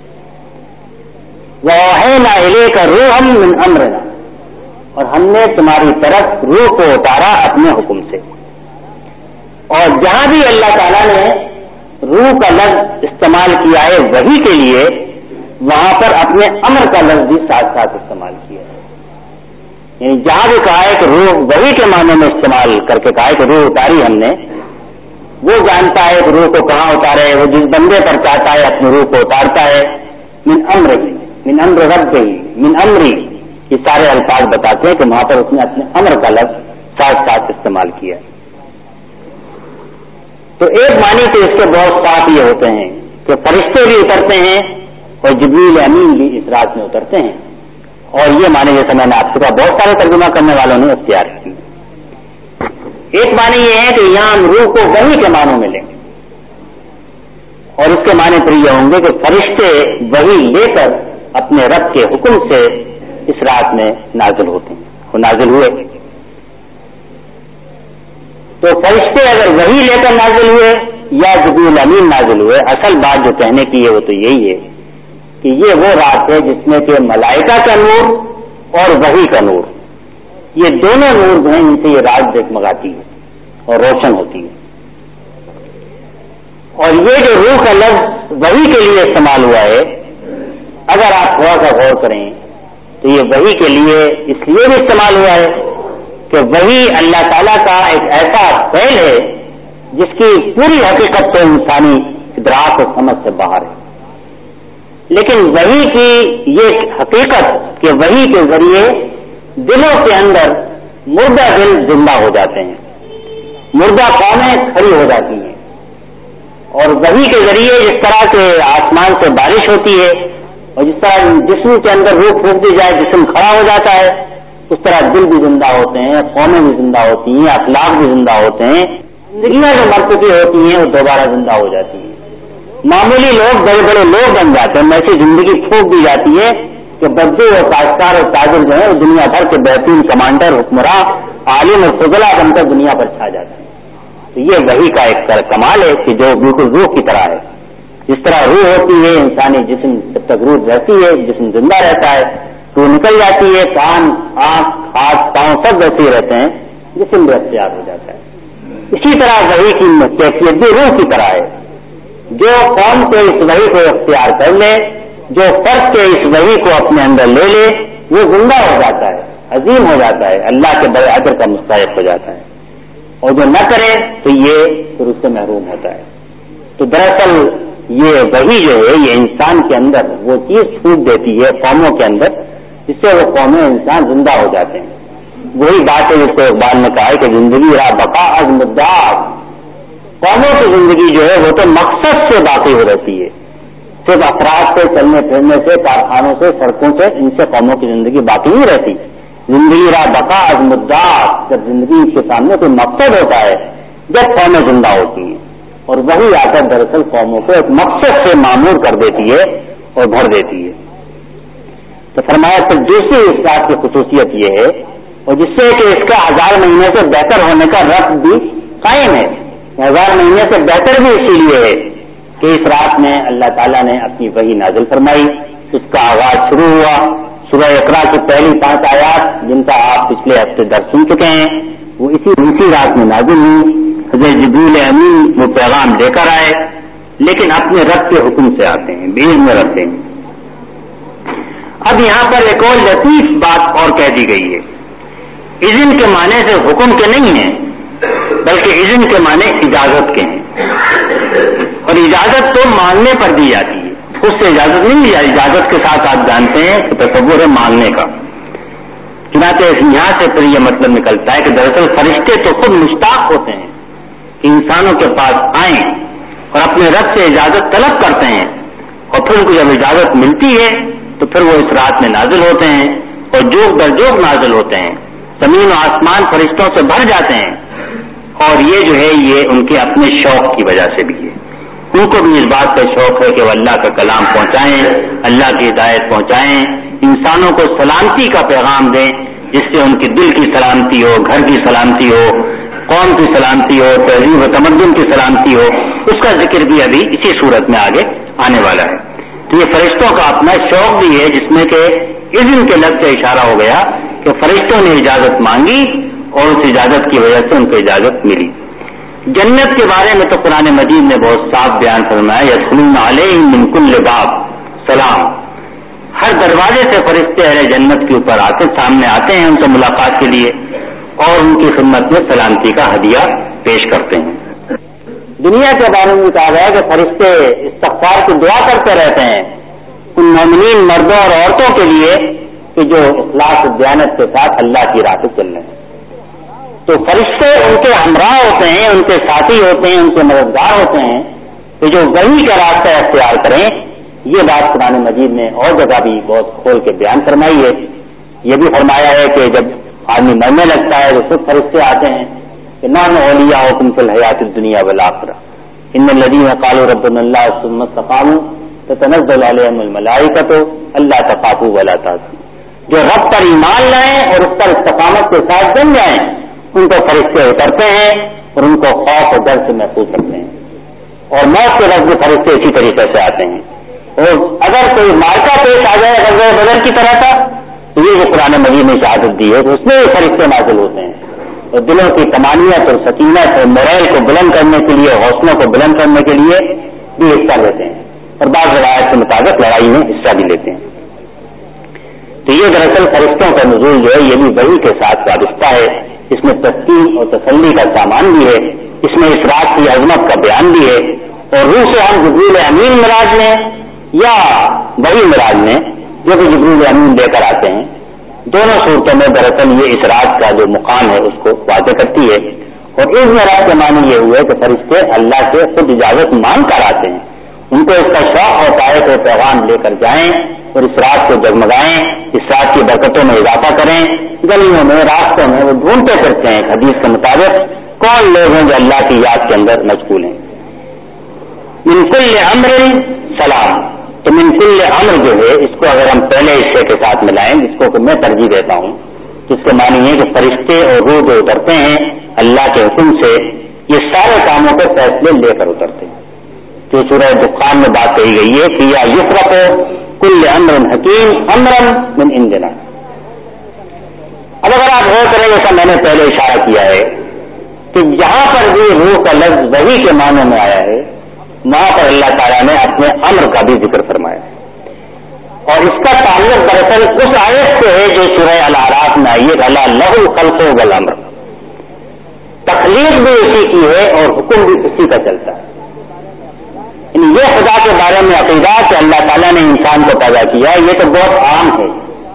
وَأَوْحَيْنَا إِلَيْكَ رُوحًا مِّنْ أَمْرِنَا، اور ہم نے تمہاری طرف روح کو اتارا اپنے حکم سے۔ اور جہاں بھی اللہ تعالیٰ نے روح کا لفظ استعمال کیا ہے وحی کے لیے، وہاں پر اپنے امر کا لفظ بھی ساتھ ساتھ استعمال کیا ہے۔ یعنی جہاں بھی کہا ہے کہ روح وحی کے معنی میں استعمال کر کے کہا ہے کہ روح اتاری ہم نے، وہ جانتا ہے کہ روح کو کہاں اتارے، وہ جس بندے پر چاہتا ہے اپنی روح کو اتارتا ہے۔ من امر من امر ربہ من امری، یہ سارے الفاظ بتاتے ہیں کہ وہاں پر اس نے اپنے امر کا لفظ ساتھ ساتھ استعمال کیا۔ تو ایک معنی تو اس کے بہت صاف یہ ہوتے ہیں کہ فرشتے بھی اترتے ہیں اور جبریل امین بھی اس رات میں اترتے ہیں، اور یہ معنی جیسے میں نے آپ سے کہا بہت سارے ترجمہ کرنے والوں نے اختیار کی۔ ایک معنی یہ ہے کہ یہاں ہم روح کو وحی کے معنوں میں لیں گے، اور اس کے معنی پھر یہ ہوں گے کہ فرشتے وحی لے کر اپنے رب کے حکم سے اس رات میں نازل ہوتے ہیں، وہ نازل ہوئے۔ تو فرشتے اگر وحی لے کر نازل ہوئے یا جبریل امین نازل ہوئے، اصل بات جو کہنے کی ہے وہ تو یہی ہے کہ یہ وہ رات ہے جس میں کہ ملائکہ کا نور اور وحی کا نور، یہ دونوں نور جو ہیں ان سے یہ رات جگمگاتی ہے اور روشن ہوتی ہے۔ اور یہ جو روح کا لفظ وحی کے لیے استعمال ہوا ہے، اگر آپ تھوڑا سا غور کریں تو یہ وحی کے لیے اس لیے بھی استعمال ہوا ہے کہ وحی اللہ تعالیٰ کا ایک ایسا فعل ہے جس کی پوری حقیقت تو انسانی ادراک اور سمجھ سے باہر ہے، لیکن وحی کی یہ حقیقت کہ وحی کے ذریعے دلوں کے اندر مردہ دل زندہ ہو جاتے ہیں، مردہ قومیں کھڑی ہو جاتی ہیں، اور وحی کے ذریعے جس طرح سے آسمان سے بارش ہوتی ہے اور جس طرح جسم کے اندر روح پھونک دی جائے جسم کھڑا ہو جاتا ہے، اس طرح دل بھی زندہ ہوتے ہیں، قومیں بھی زندہ ہوتی ہیں، اخلاق بھی زندہ ہوتے ہیں، زندگیاں جو مر چکی ہوتی ہیں وہ دوبارہ زندہ ہو جاتی ہیں. معمولی لوگ بڑے بڑے لوگ بن جاتے ہیں، ایسی زندگی پھونک دی جاتی ہے کہ بدو اور کاشتکار اور تاجر جو ہیں وہ دنیا بھر کے بہترین کمانڈر، حکمراں، عالم اور فضلا بن کر دنیا پر چھا جاتے ہیں. تو یہ وحی کا ایک کمال ہے کہ جو بالکل روح کی طرح ہے. جس طرح روح ہوتی ہے انسانی جسم جب تک روح رہتی ہے جسم زندہ رہتا ہے، روح نکل جاتی ہے، کان، آنکھ، ہاتھ، پاؤں سب ویسے رہتے ہیں، جسم بھی اختیار ہو جاتا ہے. اسی طرح وحی کی کیفیت بھی روح کی طرح ہے. جو قوم کو اس وحی کو اختیار کر لے، جو فرد کے اس وحی کو اپنے اندر لے لے، وہ زندہ ہو جاتا ہے، عظیم ہو جاتا ہے، اللہ کے بڑے اجر کا مستحق ہو جاتا ہے. اور جو نہ کرے تو یہ پھر اس سے محروم ہوتا ہے. تو دراصل یہ وحی جو ہے یہ انسان کے اندر وہ چیز پھونک دیتی ہے قوموں کے اندر جس سے وہ قومیں انسان زندہ ہو جاتے ہیں. وہی بات ہے جس کو اقبال نے کہا ہے کہ زندگی را بقا از مدعا. قوموں کی زندگی جو ہے وہ تو مقصد سے باقی ہو رہتی ہے، صرف افراد سے، چلنے پھرنے سے، کارخانوں سے، سڑکوں سے، ان سے قوموں کی زندگی باقی نہیں رہتی. زندگی را بقا از مدعا. جب زندگی کے سامنے کوئی مقصد ہوتا ہے جب قومیں زندہ ہوتی ہیں، اور وہی آ کر دراصل قوموں کو ایک مقصد سے معمور کر دیتی ہے اور بھر دیتی ہے. تو فرمایا پھر دوسری اس بات کی خصوصیت یہ ہے اور جس سے کہ اس کا ہزار مہینے سے بہتر ہونے کا رقم بھی قائم ہے. ہزار مہینے سے بہتر بھی اسی لیے ہے کہ اس رات میں اللہ تعالیٰ نے اپنی وحی نازل فرمائی. اس کا آغاز شروع ہوا سورہ اقرا کی پہلی پانچ آیات جن کا آپ پچھلے ہفتے درس سن چکے ہیں، وہ اسی اسی رات میں نازل ہوئی. حضرت جبریل امین وہ پیغام لے کر آئے، لیکن اپنے رب کے حکم سے آتے ہیں، بھیڑ میں رہتے ہیں. اب یہاں پر ایک اور لطیف بات اور کہہ دی گئی ہے. اذن کے معنی سے حکم کے نہیں ہیں بلکہ اذن کے معنی اجازت کے ہیں، اور اجازت تو مانگنے پر دی جاتی ہے، خود سے اجازت نہیں دی جاتی. اجازت کے ساتھ آپ جانتے ہیں کہ تصور ہے مانگنے کا. چنانچہ یہاں سے پھر یہ مطلب نکلتا ہے کہ دراصل فرشتے تو خود مشتاق ہوتے ہیں کہ انسانوں کے پاس آئیں اور اپنے رب سے اجازت طلب کرتے ہیں، اور پھر ان کو جب اجازت ملتی ہے تو پھر وہ اس رات میں نازل ہوتے ہیں اور جوگ در جوگ نازل ہوتے ہیں. زمین و آسمان فرشتوں سے بھر جاتے ہیں، اور یہ جو ہے یہ ان کے اپنے شوق کی وجہ سے بھی ہے. ان کو بھی اس بات کا شوق ہے کہ وہ اللہ کا کلام پہنچائیں، اللہ کی ہدایت پہنچائیں، انسانوں کو سلامتی کا پیغام دیں جس سے ان کی دل کی سلامتی ہو، گھر کی سلامتی ہو، قوم کی سلامتی ہو، تہذیب و تمدن کی سلامتی ہو. اس کا ذکر بھی ابھی اسی صورت میں آگے آنے والا ہے. تو یہ فرشتوں کا اپنا شوق بھی ہے جس میں کہ اذن کے لفظ سے اشارہ ہو گیا کہ فرشتوں نے اجازت مانگی اور اس اجازت کی وجہ سے ان کو اجازت ملی. جنت کے بارے میں تو قرآن مجید نے بہت صاف بیان فرمایا، یدخلون علیہم من کل باب سلام. ہر دروازے سے فرشتے اہل جنت کے اوپر آتے سامنے آتے ہیں ان سے ملاقات کے لیے اور ان کی خدمت میں سلامتی کا ہدیہ پیش کرتے ہیں. دنیا کے بارے میں کہا گیا کہ فرشتے استغفار کی دعا کرتے رہتے ہیں ان مومنین مردوں اور عورتوں کے لیے کہ جو اخلاص و دیانت کے ساتھ اللہ کی راہ پہ چل رہے ہیں. تو فرشتے ان کے ہمراہ ہوتے ہیں، ان کے ساتھی ہوتے ہیں، ان کے مددگار ہوتے ہیں کہ جو وحی کا راستہ اختیار کریں. یہ بات قرآن مجید نے اور جگہ بھی بہت کھول کے بیان فرمائی ہے. یہ بھی فرمایا ہے کہ جب آدمی مرنے لگتا ہے تو خود فرشتے آتے ہیں کہ نحن اولیاؤکم فی الحیات الدنیا والآخرہ ان الذین قالوا ربنا اللہ ثم استقاموا تتنزل علیہم الملائکۃ الا تخافوا ولا تحزنوا. جو رب پر ایمان لائیں اور اس پر استقامت کے ساتھ بن جائیں ان کو فرشتے اترتے ہیں اور ان کو خوف اور ڈر سے محفوظ رکھتے ہیں. اور موت کے وقت بھی فرشتے اسی طریقے سے آتے ہیں. اور اگر کوئی مارکا پیش آ جائے غزوہ بدر کی طرح کا تو یہ جو قرآن مجید نے شہادت دی ہے تو اس میں یہ فرشتے نازل ہوتے ہیں اور دلوں کی طمانینت اور سکینت اور موریل کو بلند کرنے کے لیے، حوصلوں کو بلند کرنے کے لیے بھی حصہ لیتے ہیں اور بعض روایت کے مطابق لڑائی میں حصہ بھی لیتے ہیں. تو یہ دراصل فرشتوں کا نزول جو ہے یہ بھی وحی کے ساتھ وابستہ ہے. اس میں تسکین اور تسلی کا سامان بھی ہے، اس میں اس رات کی عظمت کا بیان بھی ہے. اور روح سے ہم جبریل امین مراج میں یا وحی مراج میں جو کہ جبریل امین لے کر آتے ہیں، دونوں صورتوں میں دراصل یہ اس رات کا جو مقام ہے اس کو واضح کرتی ہے. اور اس معراج کے معنی یہ ہوئے کہ فرشتے اللہ سے خود اجازت مانگ کر آتے ہیں. ان کو اس کا شوق ہوتا ہے کہ پیغام لے کر جائیں اور اس رات کو جگمگائیں، اس رات کی برکتوں میں اضافہ کریں. گلیوں میں، راستوں میں وہ ڈھونڈتے پھرتے ہیں حدیث کے مطابق کون لوگ ہیں جو اللہ کی یاد کے اندر مشغول ہیں. من کل امر سلام. تو من کل امر جو ہے اس کو اگر ہم پہلے حصے کے ساتھ ملائیں، جس کو کہ میں ترجیح دیتا ہوں، جس کے معنی ہے کہ فرشتے اور روح جو اترتے ہیں اللہ کے حکم سے، یہ سارے کاموں کے فیصلے لے کر اترتے ہیں. جو سورہ دخان میں بات کہی گئی ہے کہ یا یفرق کل امر حکیم امرا من عندنا. اب اگر آپ غور کریں جیسا میں نے پہلے اشارہ کیا ہے کہ جہاں پر بھی روح کا لفظ وحی کے معنوں میں آیا ہے وہاں پر اللہ تعالیٰ نے اپنے امر کا بھی ذکر فرمایا، اور اس کا تعلق دراصل اس آیت سے ہے جو سورہ الاعراف میں آئی ہے، اللہ لہ الخلق والامر. تخلیق بھی اسی کی ہے اور حکم بھی اسی کا چلتا ہے. یعنی یہ خدا کے بارے میں عقیدہ کہ اللہ تعالیٰ نے انسان کو پیدا کیا، یہ تو بہت عام ہے،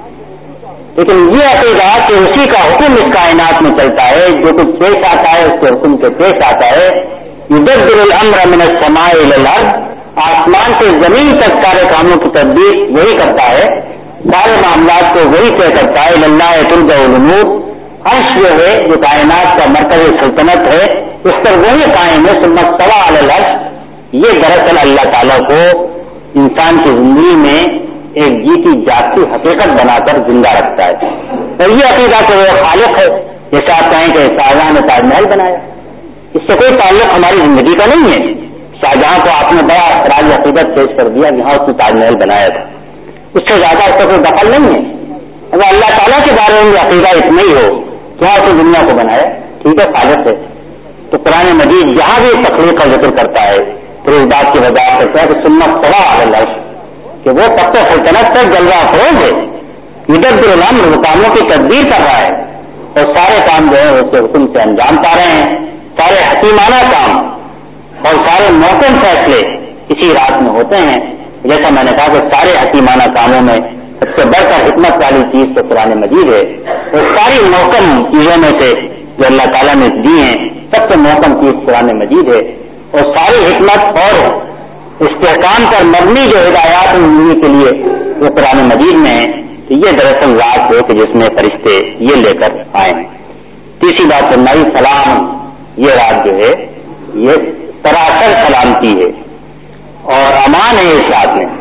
لیکن یہ عقیدہ کہ اسی کا حکم اس کائنات میں چلتا ہے، جو کچھ پیش آتا ہے اس کے حکم سے پیش آتا ہے. یدبر الامر من السماء الى الارض. آسمان سے زمین تک سارے کاموں کی تدبیر وہی کرتا ہے، سارے معاملات کو وہی طے کرتا ہے. اللہ ترجع الامور. عرش جو ہے جو کائنات کا مرکز سلطنت ہے اس پر وہی قائم ہے. ثم استوى على العرش. یہ دراصل اللہ تعالیٰ کو انسان کی زندگی میں ایک جیتی جاگتی حقیقت بنا کر زندہ رکھتا ہے. اور یہ عقیدہ کہ وہ خالق ہے، جیسے آپ کہیں کہ شاہجہاں نے تاج محل بنایا، اس سے کوئی تعلق ہماری زندگی کا نہیں ہے. شاہجہاں کو آپ نے بڑا راج عقیدت پیش کر دیا، یہاں اس نے تاج محل بنایا تھا، اس سے زیادہ اس کا کوئی دخل نہیں ہے. اگر اللہ تعالیٰ کے بارے میں عقیدہ اتنا ہی ہو کیا اس دنیا کو بنایا، ٹھیک ہے خالق ہے، تو قرآن مجید جہاں بھی تخلیق کا ذکر کرتا ہے پھر اس بات کی وضاحت کرتا ہے کہ سنت سوا العرش، کہ وہ تب تک سلطنت پر جلوہ افروز ہے. یدبر الامر. وہ کاموں کی تدبیر کر رہا ہے اور سارے کام جو ہے اس کے حکم سے انجام پا رہے ہیں. سارے حکیمانہ کام اور سارے محکم فیصلے اسی رات میں ہوتے ہیں. جیسا میں نے کہا کہ سارے حکیمانہ کاموں میں سب سے بڑھ کر حکمت والی چیز تو قرآن مجید ہے، اور ساری محکم چیزوں میں سے جو اللہ تعالیٰ نے دی ہیں سب سے محکم چیز قرآن مجید ہے. اور ساری حکمت اور استحکام پر مبنی جو ہدایات زندگی کے لیے وہ قرآن مجید میں ہے. تو یہ دراصل رات ہے کہ جس میں فرشتے یہ لے کر آئے ہیں. تیسری بات فرمائی سلام. یہ رات جو ہے یہ سراسر سلامتی ہے اور امان ہے اس رات میں.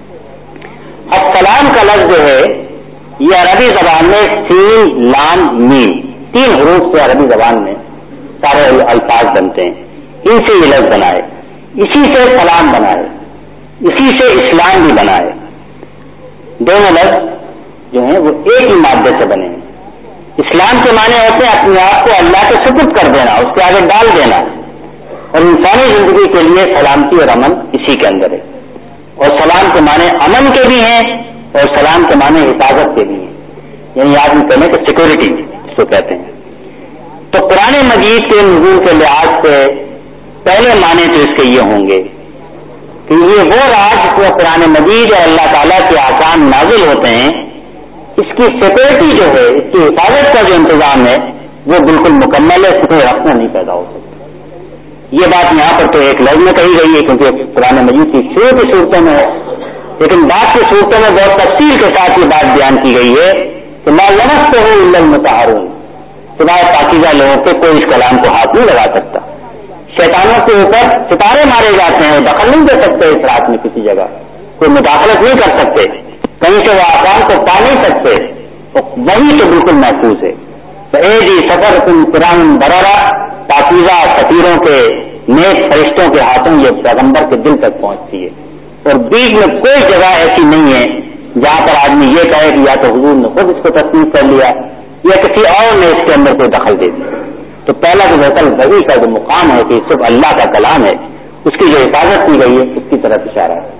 اب سلام کا لفظ جو ہے یہ عربی زبان میں سین لام میم تین حروف سے عربی زبان میں سارے الفاظ بنتے ہیں. ان سے یہ لفظ بنا ہے، اسی سے سلام بنا ہے، اسی سے اسلام بھی بنا ہے. دونوں لفظ جو ہیں وہ ایک ہی مادے سے بنے ہیں. اسلام کے معنی ہوتے ہیں اپنے آپ کو اللہ کے سپرد کر دینا، اس کے آگے ڈال دینا، اور انسانی زندگی کے لیے سلامتی اور امن اسی کے اندر ہے. اور سلام کے معنی امن کے بھی ہیں اور سلام کے معنی حفاظت کے بھی ہیں، یعنی آدمی کہنے کہ سیکورٹی اس کو کہتے ہیں. تو قرآن مجید کے نزول کے لحاظ سے پہلے معنی تو اس کے یہ ہوں گے کہ یہ وہ راز جس میں قرآن مجید اور اللہ تعالیٰ کے احکام نازل ہوتے ہیں، اس کی سیکورٹی جو ہے، اس کی حفاظت کا جو انتظام ہے وہ بالکل مکمل ہے، اس میں رکھنا نہیں پیدا ہو سکتا. یہ بات یہاں پر تو ایک لفظ میں کہی گئی ہے کیونکہ قرآن مجید کی شروع کی صورتوں میں ہے، لیکن بعد کی صورتوں میں بہت تفصیل کے ساتھ یہ بات بیان کی گئی ہے کہ لا یمسہ الا المطہرون. سوائے پاکیزہ لوگوں کے کوئی اس کلام کو ہاتھ نہیں لگا سکتا. شیطانوں کے اوپر ستارے مارے جاتے ہیں، دخل نہیں دے سکتے اس رات میں، کسی جگہ کوئی مداخلت نہیں کر سکتے، کہیں سے وہ آسان کو پا نہیں سکتے، وہی تو بالکل محفوظ ہے. تو اے جی سفر تم قرآن برارا پاکیزہ سفیروں کے نیک فرشتوں کے ہاتھوں یہ پیغمبر کے دل تک پہنچتی ہے، اور بیچ میں کوئی جگہ ایسی نہیں ہے جہاں پر آدمی یہ کہے کہ یا تو حضور نے خود اس کو تصدیق کر لیا یا کسی اور نے اس کے اندر کوئی دخل دے دیا. تو پہلا جو بہتر وحی کا جو مقام ہے کہ صرف اللہ کا کلام ہے، اس کی جو حفاظت کی گئی ہے اس کی طرف اشارہ ہے.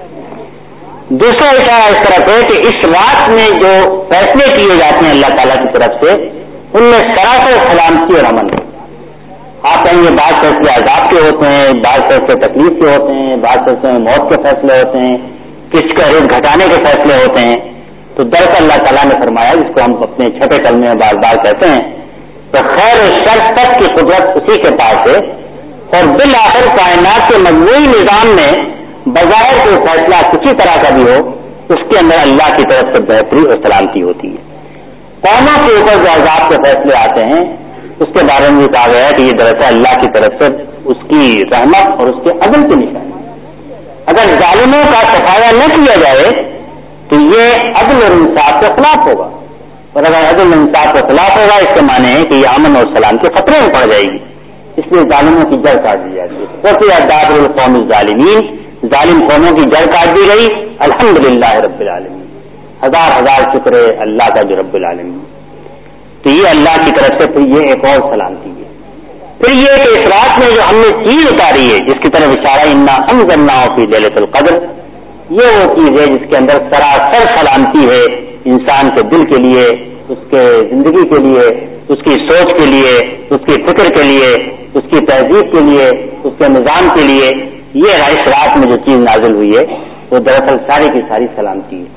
دوسرا اشارہ اس طرف ہے کہ اس رات میں جو فیصلے کیے جاتے ہیں اللہ تعالیٰ کی طرف سے ان میں سراسر سلامتی اور امن ہے. آپ کہیں گے بعض فیصلے عذاب کے ہوتے ہیں، بعض فیصلے تکلیف کے ہوتے ہیں، بعض فیصلے موت کے فیصلے ہوتے ہیں، کس کا رزق گھٹانے کے فیصلے ہوتے ہیں. تو دراصل اللہ تعالیٰ نے فرمایا، جس کو ہم اپنے چھٹے کلمے میں بار بار کہتے ہیں، تو خیر و شر تک کی قدرت اسی کے پاس ہے، اور بالآخر کائنات کے مجموعی نظام میں بظاہر کوئی فیصلہ کسی طرح کا بھی ہو اس کے اندر اللہ کی طرف سے بہتری اور سلامتی ہوتی ہے. قوموں کے اوپر جو عذاب کے فیصلے آتے ہیں اس کے بارے میں کہا گیا ہے کہ یہ دراصل اللہ کی طرف سے اس کی رحمت اور اس کے عدل کی نشانی. اگر ظالموں کا صفایا نہ کیا جائے تو یہ عدل اور انصاف کے خلاف ہوگا، اور اگر عدل انصاف کے خلاف ہوگا اس کے معنی ہے کہ یہ امن اور سلام کے خطرے میں پڑ جائے گی. اس لیے ظالموں کی جڑ کاٹ دی جاتی ہے. وفی دابر القوم الظالمین، ظالم قوموں کی جڑ کاٹ دی گئی. الحمدللہ رب العالمین، ہزار ہزار شکر ہے اللہ کا جو رب العالمین. تو یہ اللہ کی طرف سے پھر یہ ایک اور سلامتی ہے. پھر یہ کہ اس رات میں جو ہم نے چیز اتاری ہے جس کی طرف اشارہ انا انزلناہ فی لیلۃ القدر، یہ وہ چیز ہے جس کے اندر سراسر سلامتی ہے انسان کے دل کے لیے، اس کے زندگی کے لیے، اس کی سوچ کے لیے، اس کی فکر کے لیے، اس کی تہذیب کے لیے، اس کے نظام کے لیے. یہ اس رات میں جو چیز نازل ہوئی ہے وہ دراصل ساری کی ساری سلامتی ہے.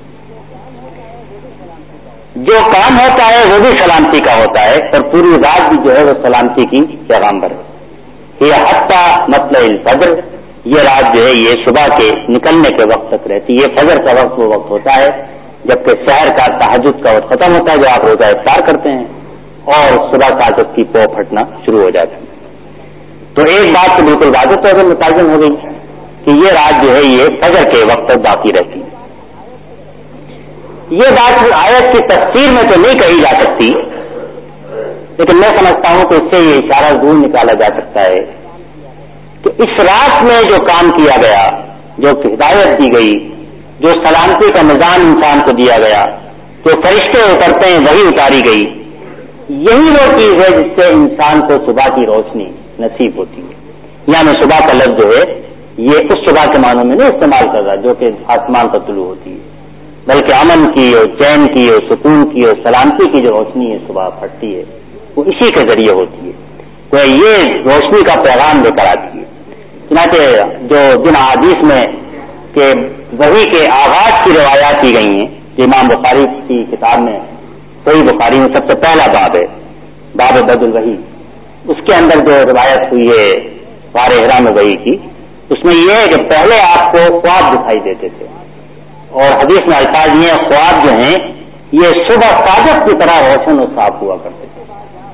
جو کام ہوتا ہے وہ بھی سلامتی کا ہوتا ہے، اور پوری رات بھی جو ہے وہ سلامتی کی پیغام پر ہے. یہ حتی مطلع الفجر، یہ رات جو ہے یہ صبح کے نکلنے کے وقت تک رہتی ہے. فجر کا وقت وہ وقت ہوتا ہے جبکہ سحر کا تہجد کا وقت ختم ہوتا ہے جو آپ روزہ افطار کرتے ہیں، اور صبح طاقت کی پو پھٹنا شروع ہو جاتا ہے. تو ایک بات تو بالکل واضح طور پر متعین ہو گئی کہ یہ رات جو ہے یہ فجر کے وقت تک باقی رہتی ہے. یہ بات آیت کی تفسیر میں تو نہیں کہی جا سکتی، لیکن میں سمجھتا ہوں کہ اس سے یہ اشارہ ضرور نکالا جا سکتا ہے کہ اس رات میں جو کام کیا گیا، جو ہدایت دی گئی، جو سلامتی کا نظام انسان کو دیا گیا، جو فرشتے اترتے ہیں وہی اتاری گئی، یہی وہ چیز ہے جس سے انسان کو صبح کی روشنی نصیب ہوتی ہے. یعنی صبح کا لفظ جو ہے یہ اس صبح کے معنوں میں نہیں استعمال کر رہا جو کہ آسمان پر طلوع ہوتی ہے، بلکہ امن کی اور چین کی اور سکون کی اور سلامتی کی جو روشنی ہے صبح پھٹتی ہے وہ اسی کے ذریعے ہوتی ہے. تو یہ روشنی کا پیغام لے کر آتی ہے. چنانچہ جو جن احادیث میں کہ وحی کے آغاز کی روایات کی گئی ہیں، جو امام بخاری کی کتاب میں صحیح بخاری میں سب سے پہلا باب ہے، باب بدء الوحی، اس کے اندر جو روایت ہوئی ہے غار حرا میں وحی کی، اس میں یہ ہے کہ پہلے آپ کو خواب دکھائی دیتے تھے، اور حدیث میں الفاظ یہ خواب جو ہیں یہ صبح صادق کی طرح روشن اور صاف ہوا کرتے تھے.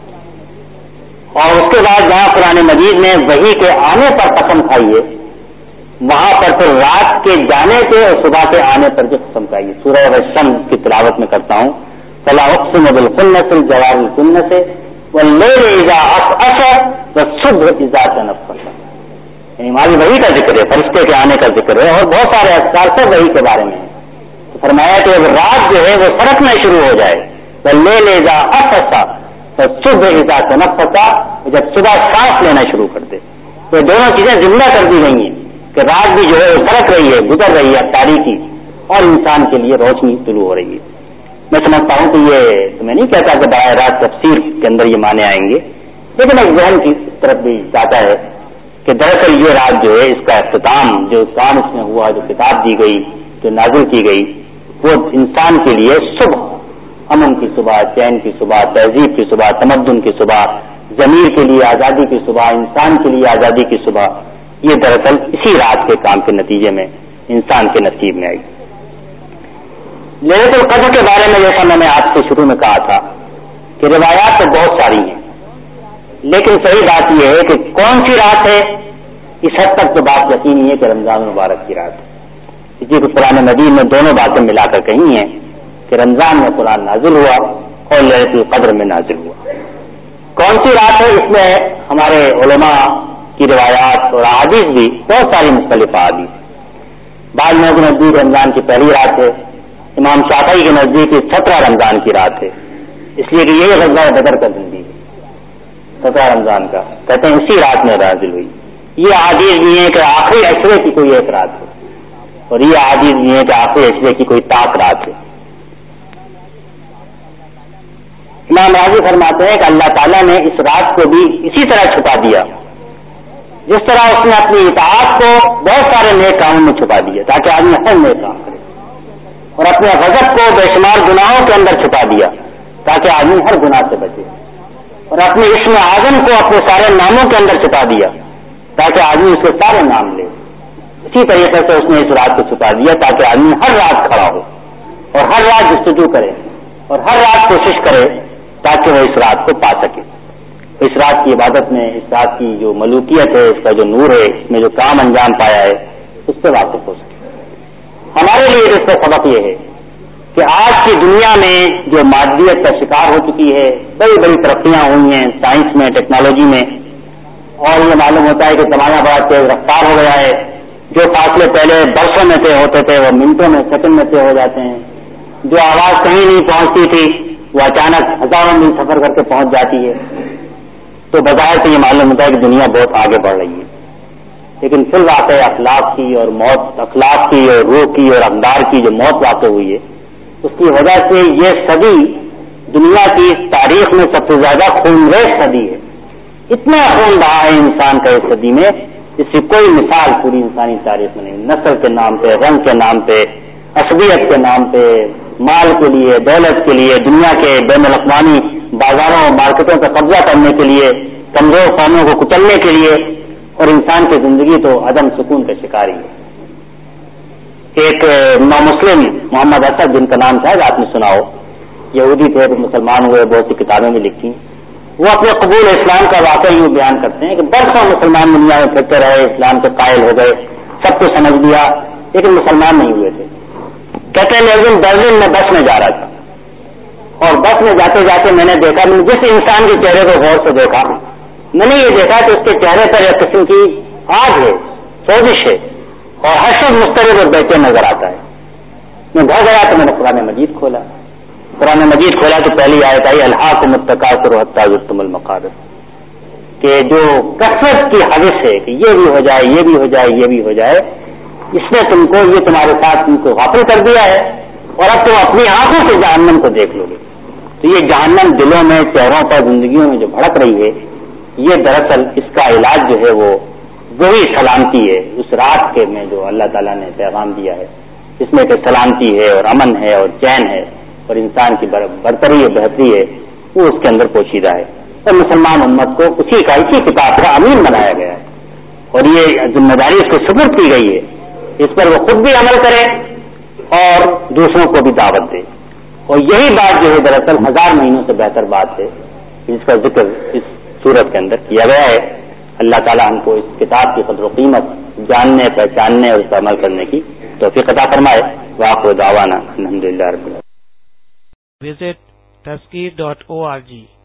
اور اس کے بعد جہاں قرآن مجید نے وحی کے آنے پر قسم کھائی ہے، وہاں پر پھر رات کے جانے کے اور صبح کے آنے پر جو قسم کھائی ہے. سورہ الشمس کی تلاوت میں کرتا ہوں، فلا اقسم بالخنس الجوار الکنس واللیل اذا عسعس والصبح اذا تنفس. یعنی ہماری وحی کا ذکر ہے، فرشتے کے آنے کا ذکر ہے، اور بہت سارے اذکار سب وحی کے بارے میں ہیں. تو فرمایا کہ اب رات جو ہے وہ سڑکنا شروع ہو جائے، واللیل اذا عسعس والصبح اذا تنفس، جب صبح سانس لینا شروع کر دے. تو دونوں چیزیں زندہ کر دی گئی ہیں کہ رات بھی جو ہے وہ سڑک رہی ہے، گزر رہی ہے تاریکی، اور انسان کے لیے روشنی طلوع ہو رہی ہے. میں سمجھتا ہوں کہ یہ تو میں نہیں کہتا کہ براہ راست تفسیر کے اندر یہ معنی آئیں گے، لیکن ایک ذہن کی طرف بھی جاتا ہے کہ دراصل یہ رات جو ہے اس کا اختتام جو کام اس میں ہوا، جو کتاب دی گئی، جو نازل کی گئی، وہ انسان کے لیے صبح، امن کی صبح، چین کی صبح، تہذیب کی صبح، تمدن کی صبح، ضمیر کے لیے آزادی کی صبح، انسان کے لیے آزادی کی صبح، یہ دراصل اسی رات کے کام کے نتیجے میں انسان کے نصیب میں آئی. لیلۃ القدر کے بارے میں جیسا میں نے آپ سے شروع میں کہا تھا کہ روایات تو بہت ساری ہیں، لیکن صحیح بات یہ ہے کہ کون سی رات ہے اس حد تک تو بات یقینی ہے کہ رمضان مبارک کی رات ہے. اسی کو قرآن مجید میں دونوں باتیں ملا کر کہی ہیں کہ رمضان میں قرآن نازل ہوا اور لیلۃ القدر میں نازل ہوا. کون سی رات ہے اس میں ہمارے علماء کی روایات اور احادیث بھی بہت ساری مختلف احادیث. بعض لوگوں کے نزدیک رمضان کی پہلی رات ہے، امام شافعی کے نزدیک سترہ رمضان کی رات ہے، اس لیے کہ یہ غزوہ بدر کا دن بھی سترہ رمضان کا، کہتے ہیں اسی رات میں نازل ہوئی. یہ احادیث بھی ہیں کہ آخری عشرے کی کوئی ایک رات ہے، اور یہ احادیث بھی ہیں کہ آخری عشرے کی کوئی طاق رات ہے. امام راضی فرماتے ہیں کہ اللہ تعالیٰ نے اس رات کو بھی اسی طرح چھپا دیا جس طرح اس نے اپنی اطاعت کو بہت سارے نیک کاموں میں چھپا دیا تاکہ آدمی ہر نیک کام کرے، اور اپنے غضب کو بے شمار گناہوں کے اندر چھپا دیا تاکہ آدمی ہر گناہ سے بچے، اور اپنے اسم اعظم کو اپنے سارے ناموں کے اندر چھپا دیا تاکہ آدمی اس کے سارے نام لے. اسی طریقے سے اس نے اس رات کو چھپا دیا تاکہ آدمی ہر رات کھڑا ہو اور ہر رات جستجو کرے اور ہر رات کوشش کرے تاکہ وہ اس رات کو پا سکے. اس رات کی عبادت میں اس رات کی جو ملوکیت ہے، اس کا جو نور ہے، اس میں جو کام انجام پایا ہے، اس سے واقف ہو سکے. ہمارے لیے اس کا سبق یہ ہے کہ آج کی دنیا میں جو مادیت کا شکار ہو چکی ہے، بڑی بڑی ترقیاں ہوئی ہیں سائنس میں، ٹیکنالوجی میں، اور یہ معلوم ہوتا ہے کہ زمانہ بڑا تیز رفتار ہو گیا ہے. جو فاصلے پہلے برسوں میں طے ہوتے تھے وہ منٹوں میں، سیکنڈ میں طے ہو جاتے ہیں. جو آواز کہیں نہیں پہنچتی تھی وہ اچانک ہزاروں میل سفر کر کے پہنچ جاتی ہے. تو بظاہر سے یہ معلوم ہوتا ہے کہ دنیا بہت آگے بڑھ رہی ہے، لیکن پھر واقع اخلاق کی اور موت، اخلاق کی اور روح کی اور اقدار کی جو موت واقع ہوئی ہے، اس کی وجہ سے یہ صدی دنیا کی تاریخ میں سب سے زیادہ خونریز صدی ہے. اتنا خون بہا ہے انسان کا اس صدی میں جس کی کوئی مثال پوری انسانی تاریخ میں نہیں. نسل کے نام پہ، رنگ کے نام پہ، عصبیت کے نام پہ، مال کے لیے، دولت کے لیے، دنیا کے بین الاقوامی بازاروں اور مارکیٹوں کا قبضہ کرنے کے لیے، کمزور قوموں کو کچلنے کے لیے، اور انسان کی زندگی تو عدم سکون کا شکار ہی ہے. ایک نامسلم محمد اسد، جن کا نام شاید آپ نے سنا ہو، یہودی تھے، مسلمان ہوئے، بہت سی کتابیں بھی لکھی، وہ اپنے قبول اسلام کا واقعہ یوں بیان کرتے ہیں کہ برسوں مسلمان دنیا میں پھرتے رہے، اسلام کے قائل ہو گئے، سب کو سمجھ لیا، لیکن مسلمان نہیں ہوئے تھے. کہتے ہیں ایک دن برلن میں بس میں جا رہا تھا، اور بس میں جاتے جاتے میں نے دیکھا، جس انسان کے چہرے کو غور سے دیکھا، میں نے یہ دیکھا کہ اس کے چہرے پر ایک قسم کی آگ ہے، سوزش ہے، اور ہر شخص مسترد اور بے چین نظر آتا ہے. میں گھر گیا تو میں نے قرآن مجید کھولا قرآن مجید کھولا تو پہلی آیت آئی الہاکم التکاثر حتی زرتم المقابر، کہ جو کثرت کی حوث ہے کہ یہ بھی ہو جائے، یہ بھی ہو جائے، یہ بھی ہو جائے، اس نے تم کو، یہ تمہارے ساتھ تم کو غافل کر دیا ہے، اور اب تم اپنی آنکھوں سے جہنم کو دیکھ لو گے. تو یہ جہنم دلوں میں، چہروں پر، زندگیوں میں جو بھڑک رہی ہے، یہ دراصل اس کا علاج جو ہے وہ وہی سلامتی ہے. اس رات کے میں جو اللہ تعالیٰ نے پیغام دیا ہے، اس میں کہ سلامتی ہے اور امن ہے اور چین ہے اور انسان کی برتری اور بہتری ہے، وہ اس کے اندر پوشیدہ ہے. اور مسلمان امت کو اسی کا، اسی کتاب کا امین بنایا گیا ہے، اور یہ ذمہ داری اس کو سپرد کی گئی ہے. اس پر وہ خود بھی عمل کرے اور دوسروں کو بھی دعوت دے. اور یہی بات جو ہے دراصل ہزار مہینوں سے بہتر بات ہے جس کا ذکر اس سورت کے اندر کیا گیا ہے. اللہ تعالیٰ ہم کو اس کتاب کی قدر و قیمت جاننے، پہچاننے اور اس پر عمل کرنے کی توفیق عطا فرمائے. وآخر دعوانا الحمدللہ رب العالمین. Visit tazkir dot org